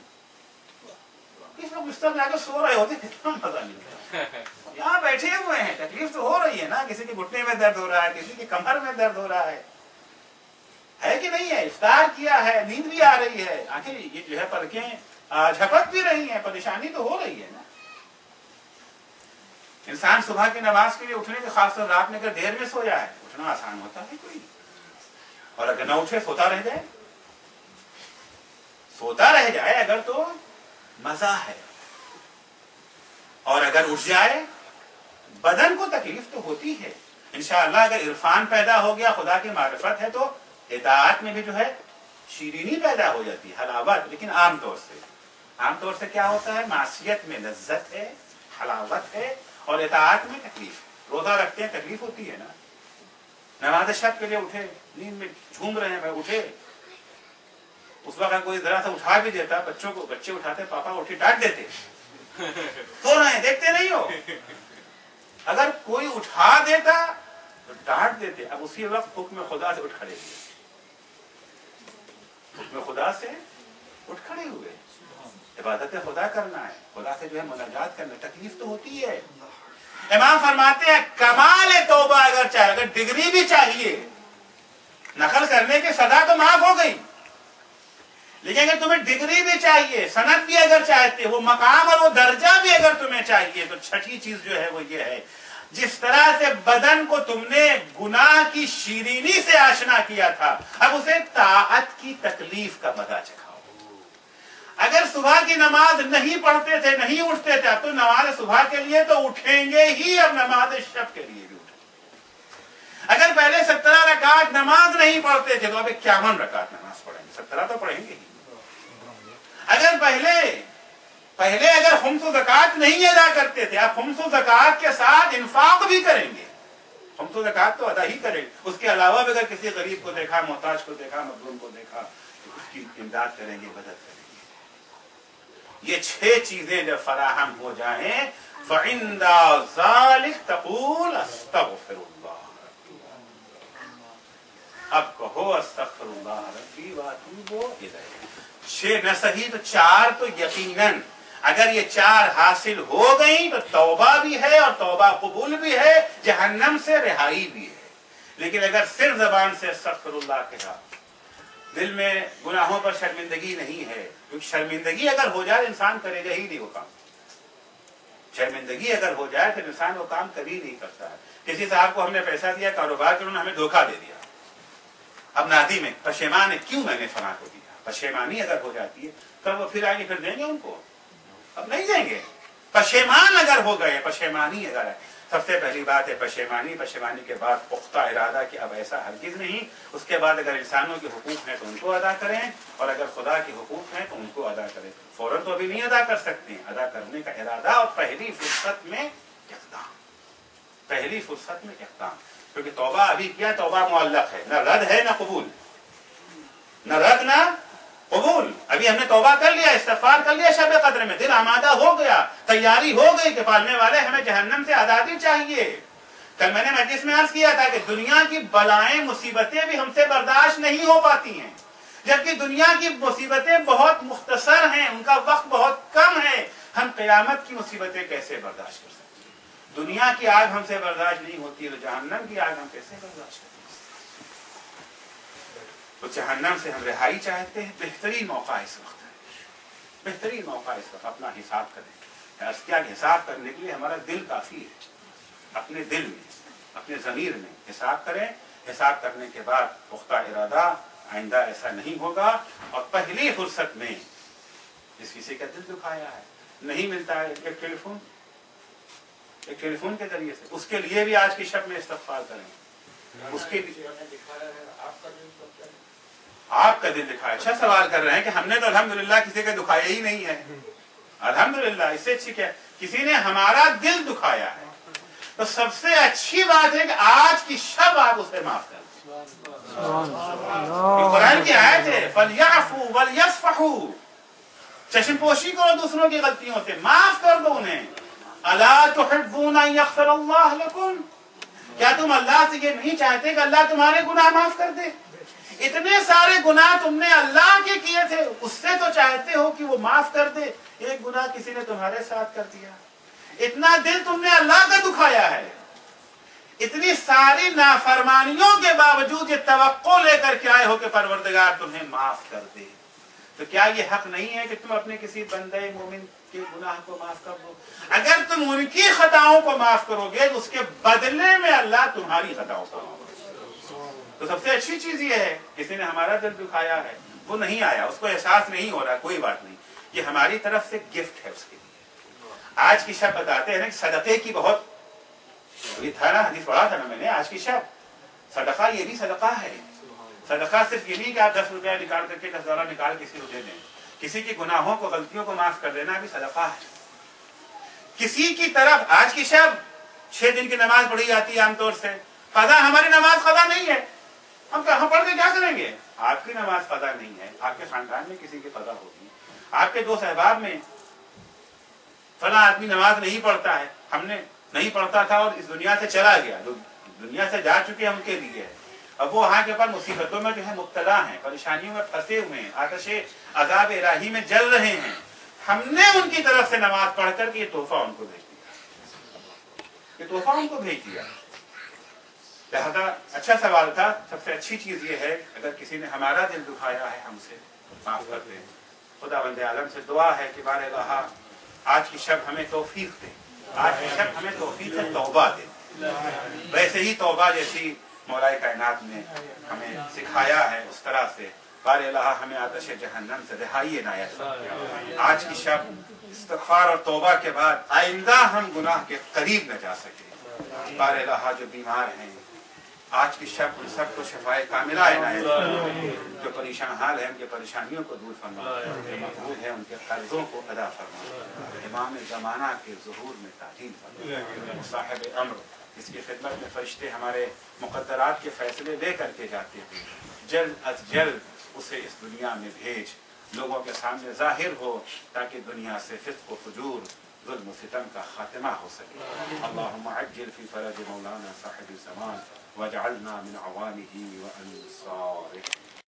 S1: किस लोग बिस्तर में आकर सो रहे होते, कितना मजा मिलता है। यहाँ बैठे हुए हैं, तकलीफ तो हो रही है ना, किसी के घुटने में दर्द हो रहा है, किसी की कमर में दर्द हो रहा है। ہے کہ نہیں ہے؟ افطار کیا ہے، نیند بھی آ رہی ہے، آخر یہ جو ہے پلکیں جھپک بھی رہی ہیں، پریشانی تو ہو رہی ہے نا۔ انسان صبح کی نماز کے لیے اٹھنے کے خاص طور رات میں اگر دیر میں سویا ہے، اٹھنا آسان ہوتا ہے کوئی؟ اور اگر نہ اٹھے سوتا رہ جائے، سوتا رہ جائے اگر تو مزہ ہے، اور اگر اٹھ جائے بدن کو تکلیف تو ہوتی ہے۔ انشاءاللہ اگر عرفان پیدا ہو گیا، خدا کی معرفت ہے، تو اطاعت میں بھی جو ہے شیرینی پیدا ہو جاتی ہے، حلاوت۔ لیکن عام طور سے عام طور سے کیا ہوتا ہے؟ معصیت میں لذت ہے، حلاوت ہے، اور اطاعت میں تکلیف ہے۔ روزہ رکھتے ہیں تکلیف ہوتی ہے نا، نماز شب کے لیے اٹھے، نیند میں جھوم رہے ہیں، میں اٹھے، اس وقت کوئی ذرا سا اٹھا بھی دیتا، بچوں کو بچے اٹھاتے، پاپا اٹھے، ڈانٹ دیتے، سو رہے ہیں دیکھتے نہیں ہو۔ اگر کوئی اٹھا دیتا تو ڈانٹ دیتے، اب اسی وقت حکم خدا سے اٹھ کھڑے ہوئے، حکم خدا سے اٹھ کھڑے ہوئے۔ عبادت خدا کرنا ہے، خدا سے جو ہے مناجات کرنا، تکلیف تو ہوتی ہے۔ امام فرماتے ہیں کمال توبہ اگر چاہے، اگر ڈگری بھی چاہیے، نقل کرنے کی سزا تو معاف ہو گئی، لیکن اگر تمہیں ڈگری بھی چاہیے، سند بھی اگر چاہتے، وہ مقام اور وہ درجہ بھی اگر تمہیں چاہیے، تو چھٹی چیز جو ہے وہ یہ ہے، جس طرح سے بدن کو تم نے گناہ کی شیرینی سے آشنا کیا تھا، اب اسے طاعت کی تکلیف کا مزہ چکھاؤ۔ اگر صبح کی نماز نہیں پڑھتے تھے، نہیں اٹھتے تھے، اب تو نماز صبح کے لیے تو اٹھیں گے ہی، اب نماز شب کے لیے بھی اٹھیں گے۔ اگر پہلے سترہ رکعت نماز نہیں پڑھتے تھے، تو اب اکیاون رکعت نماز پڑھیں گے، سترہ تو پڑھیں گے ہی۔ اگر پہلے پہلے اگر خمس و زکوٰۃ نہیں ادا کرتے تھے، اب خمس و زکوٰۃ کے ساتھ انفاق بھی کریں گے، خمس و زکوٰۃ تو ادا ہی کریں گے، اس کے علاوہ بھی اگر کسی غریب کو دیکھا، محتاج کو دیکھا، مظلوم کو دیکھا، تو اس کی امداد کریں گے، مدد کریں گے۔ یہ چھ چیزیں جب فراہم ہو جائیں، فَعِنْدَ ذَلِكَ تَقُولُ أَسْتَغْفِرُ اللَّهَ، اب کہو استغفر اللہ ربی واتوب الیہ۔ چھ نہ صحیح تو چار تو یقیناً اگر یہ چار حاصل ہو گئیں تو توبہ بھی ہے اور توبہ قبول بھی ہے، جہنم سے رہائی بھی ہے۔ لیکن اگر صرف زبان سے استغفر اللہ کہا، دل میں گناہوں پر شرمندگی نہیں ہے، کیونکہ شرمندگی اگر ہو جائے انسان کرے گا ہی نہیں وہ کام، شرمندگی اگر ہو جائے تو انسان وہ کام کبھی نہیں کرتا ہے۔ کسی صاحب کو ہم نے پیسہ دیا کاروبار کے، انہوں نے ہمیں دھوکہ دے دیا، اب نادم ہے، پشیمان ہے، کیوں میں نے فلاں کو دیا۔ پشیمانی اگر ہو جاتی ہے تب وہ پھر آئیں گے، پھر دیں گے ان کو؟ اب نہیں دیں گے۔ پشیمان اگر ہو گئے، پشیمانی اگر ہے، سب سے پہلی بات ہے پشیمانی، پشیمانی کے بعد پختہ ارادہ کہ اب ایسا ہرگز نہیں۔ اس کے بعد اگر انسانوں کے حقوق ہیں تو ان کو ادا کریں، اور اگر خدا کے حقوق ہیں تو ان کو ادا کریں۔ فوراً تو ابھی نہیں ادا کر سکتے، ادا کرنے کا ارادہ، اور پہلی فرصت میں اقدام، پہلی فرصت میں اقدام، کیونکہ توبہ ابھی کیا، توبہ معلق ہے، نہ رد ہے نہ قبول، نہ رد نہ قبول۔ ابھی ہم نے توبہ کر لیا، استغفار کر لیا شب قدر میں، دل آمادہ ہو گیا، تیاری ہو گئی کہ پالنے والے ہمیں جہنم سے آزادی چاہیے۔ کل میں نے مجلس میں عرض کیا تھا کہ دنیا کی بلائیں مصیبتیں بھی ہم سے برداشت نہیں ہو پاتی ہیں، جبکہ دنیا کی مصیبتیں بہت مختصر ہیں، ان کا وقت بہت کم ہے، ہم قیامت کی مصیبتیں کیسے برداشت کر سکتے ہیں؟ دنیا کی آگ ہم سے برداشت نہیں ہوتی تو جہنم کی آگ ہم کیسے برداشت کریں؟ تو جہنم سے ہم رہائی چاہتے ہیں، بہترین موقع اس وقت ہے، بہترین موقع اس وقت، اپنا حساب کریں۔ عرض کیا حساب کرنے کے لیے ہمارا دل کافی ہے، اپنے دل میں، اپنے ضمیر میں حساب کریں۔ حساب کرنے کے بعد پختہ ارادہ، آئندہ ایسا نہیں ہوگا، اور پہلی فرصت میں جس کسی کا دل دکھایا ہے، نہیں ملتا ہے ایک ٹیلی فون، ایک ٹیلی فون کے ذریعے سے، اس کے لیے بھی آج کی شب میں استغفار کریں، اس کے بھی آپ کا دل دکھایا۔ اچھا سوال کر رہے ہیں کہ ہم نے تو الحمدللہ کسی کا دکھایا ہی نہیں ہے، الحمدللہ، اس سے اچھی کیا، کسی نے ہمارا دل دکھایا ہے، تو سب سے اچھی بات ہے کہ آج کی شب آپ اسے معاف کر دیں۔ قرآن کی آیت ہے فَلْيَعْفُوا وَلْيَصْفَحُوا، چشم پوشی کرو دوسروں کی غلطیوں سے، معاف کر دو انہیں۔ أَلَا تُحِبُّونَ أَن يَغْفِرَ اللَّهُ لَكُمْ، کیا تم اللہ سے یہ نہیں چاہتے کہ اللہ تمہارے گناہ معاف کر دے؟ اتنے سارے گناہ تم نے اللہ کے کیے تھے، اس سے تو چاہتے ہو کہ وہ معاف کر دے، ایک گناہ کسی نے تمہارے ساتھ کر دیا، اتنا دل تم نے اللہ کا دکھایا ہے، इतनी सारी नाफरमानियों के बावजूद ये तवक्को लेकर के आए हो कि परवरदिगार तुम्हें माफ कर दे, तो क्या ये हक नहीं है कि तुम अपने किसी बंदे मोमिन के गुनाह को माफ कर दो? अगर तुम उनकी खताओं को माफ करोगे तो उसके बदले में अल्लाह तुम्हारी खताओं को माफ करेगा। तो सबसे अच्छी चीज ये है, किसी ने हमारा दिल दुखाया है, वो नहीं आया, उसको एहसास नहीं हो रहा, कोई बात नहीं, ये हमारी तरफ से गिफ्ट है उसके लिए। आज की शब बताते हैं ना कि सदक़े की बहुत, ये था ना हदीस पढ़ा था ना मैंने, आज की शब सदका ये भी सदका है। सदका सिर्फ ये नहीं कि आप दस रुपया निकाल करके दस डॉलर निकाल किसी को दे दें, किसी की गुनाहों को गलतियों को माफ कर देना भी सदका है। किसी की तरफ आज की शब छह दिन की नमाज पढ़ी जाती है आमतौर से, कदा हमारी नमाज कदा नहीं है, हम हम पढ़ के क्या करेंगे? आपकी नमाज कदा नहीं है, आपके खानदान में किसी की कदा होगी, आपके दो सहबाब में फला आदमी नमाज नहीं पढ़ता है, हमने नहीं पढ़ता था और इस दुनिया से चला गया, जो दुनिया से जा चुके हैं उनके लिए, अब वो वहां के ऊपर मुसीबतों में जो है मुब्तला हैं, परेशानियों में फंसे हुए हैं, आतिशे अजाब इलाही में जल रहे हैं, हमने उनकी तरफ से नमाज पढ़कर के ये तोहफा उनको भेज दिया, ये तोहफा उनको भेज दिया। लिहाजा अच्छा सवाल था। सबसे अच्छी चीज ये है, अगर किसी ने हमारा दिल दुखाया है हमसे माफ कर दे। खुदा बंदे आलम से दुआ है कि बारे अल्लाह आज की शब हमें तौफीक दे, आज की शब हमें तौफीक है तौबा दे, वैसे ही तौबा जैसी मौलाए कायनात ने हमें सिखाया है उस तरह से बारे अल्लाह हमें आतिश जहन्नम से रिहाई इनायत फरमाए। आज की शब इस्तिग़फ़ार और तौबा के बाद आइंदा हम गुनाह के करीब न जा सके। बारे अल्लाह जो बीमार हैं आज की शब उन सबको शफाए कामिला इनायत फरमाए, जो परेशान हाल है उनके परेशानियों को दूर फरमाए, जो मक़बूल है उनके कर्जों को अदा फरमाए, इमाम ज़माना के ज़ुहूर में ताज़ील फरमाए, साहिब अम्र जिसकी खिदमत में फरिश्ते हमारे मुक़द्दरात के फैसले ले करके जाते थे, जल्द अज जल्द उसे इस दुनिया में भेज, लोगों के सामने जाहिर हो, ताकि दुनिया से फिस्क़ व फुजूर ज़ुल्म व सितम का खात्मा हो सके। अल्लाहुम्मा अज्जिल फ़ी फ़रज मौलाना साहिब ज़मान वजअलना मिन अवानिही व अंसारिही।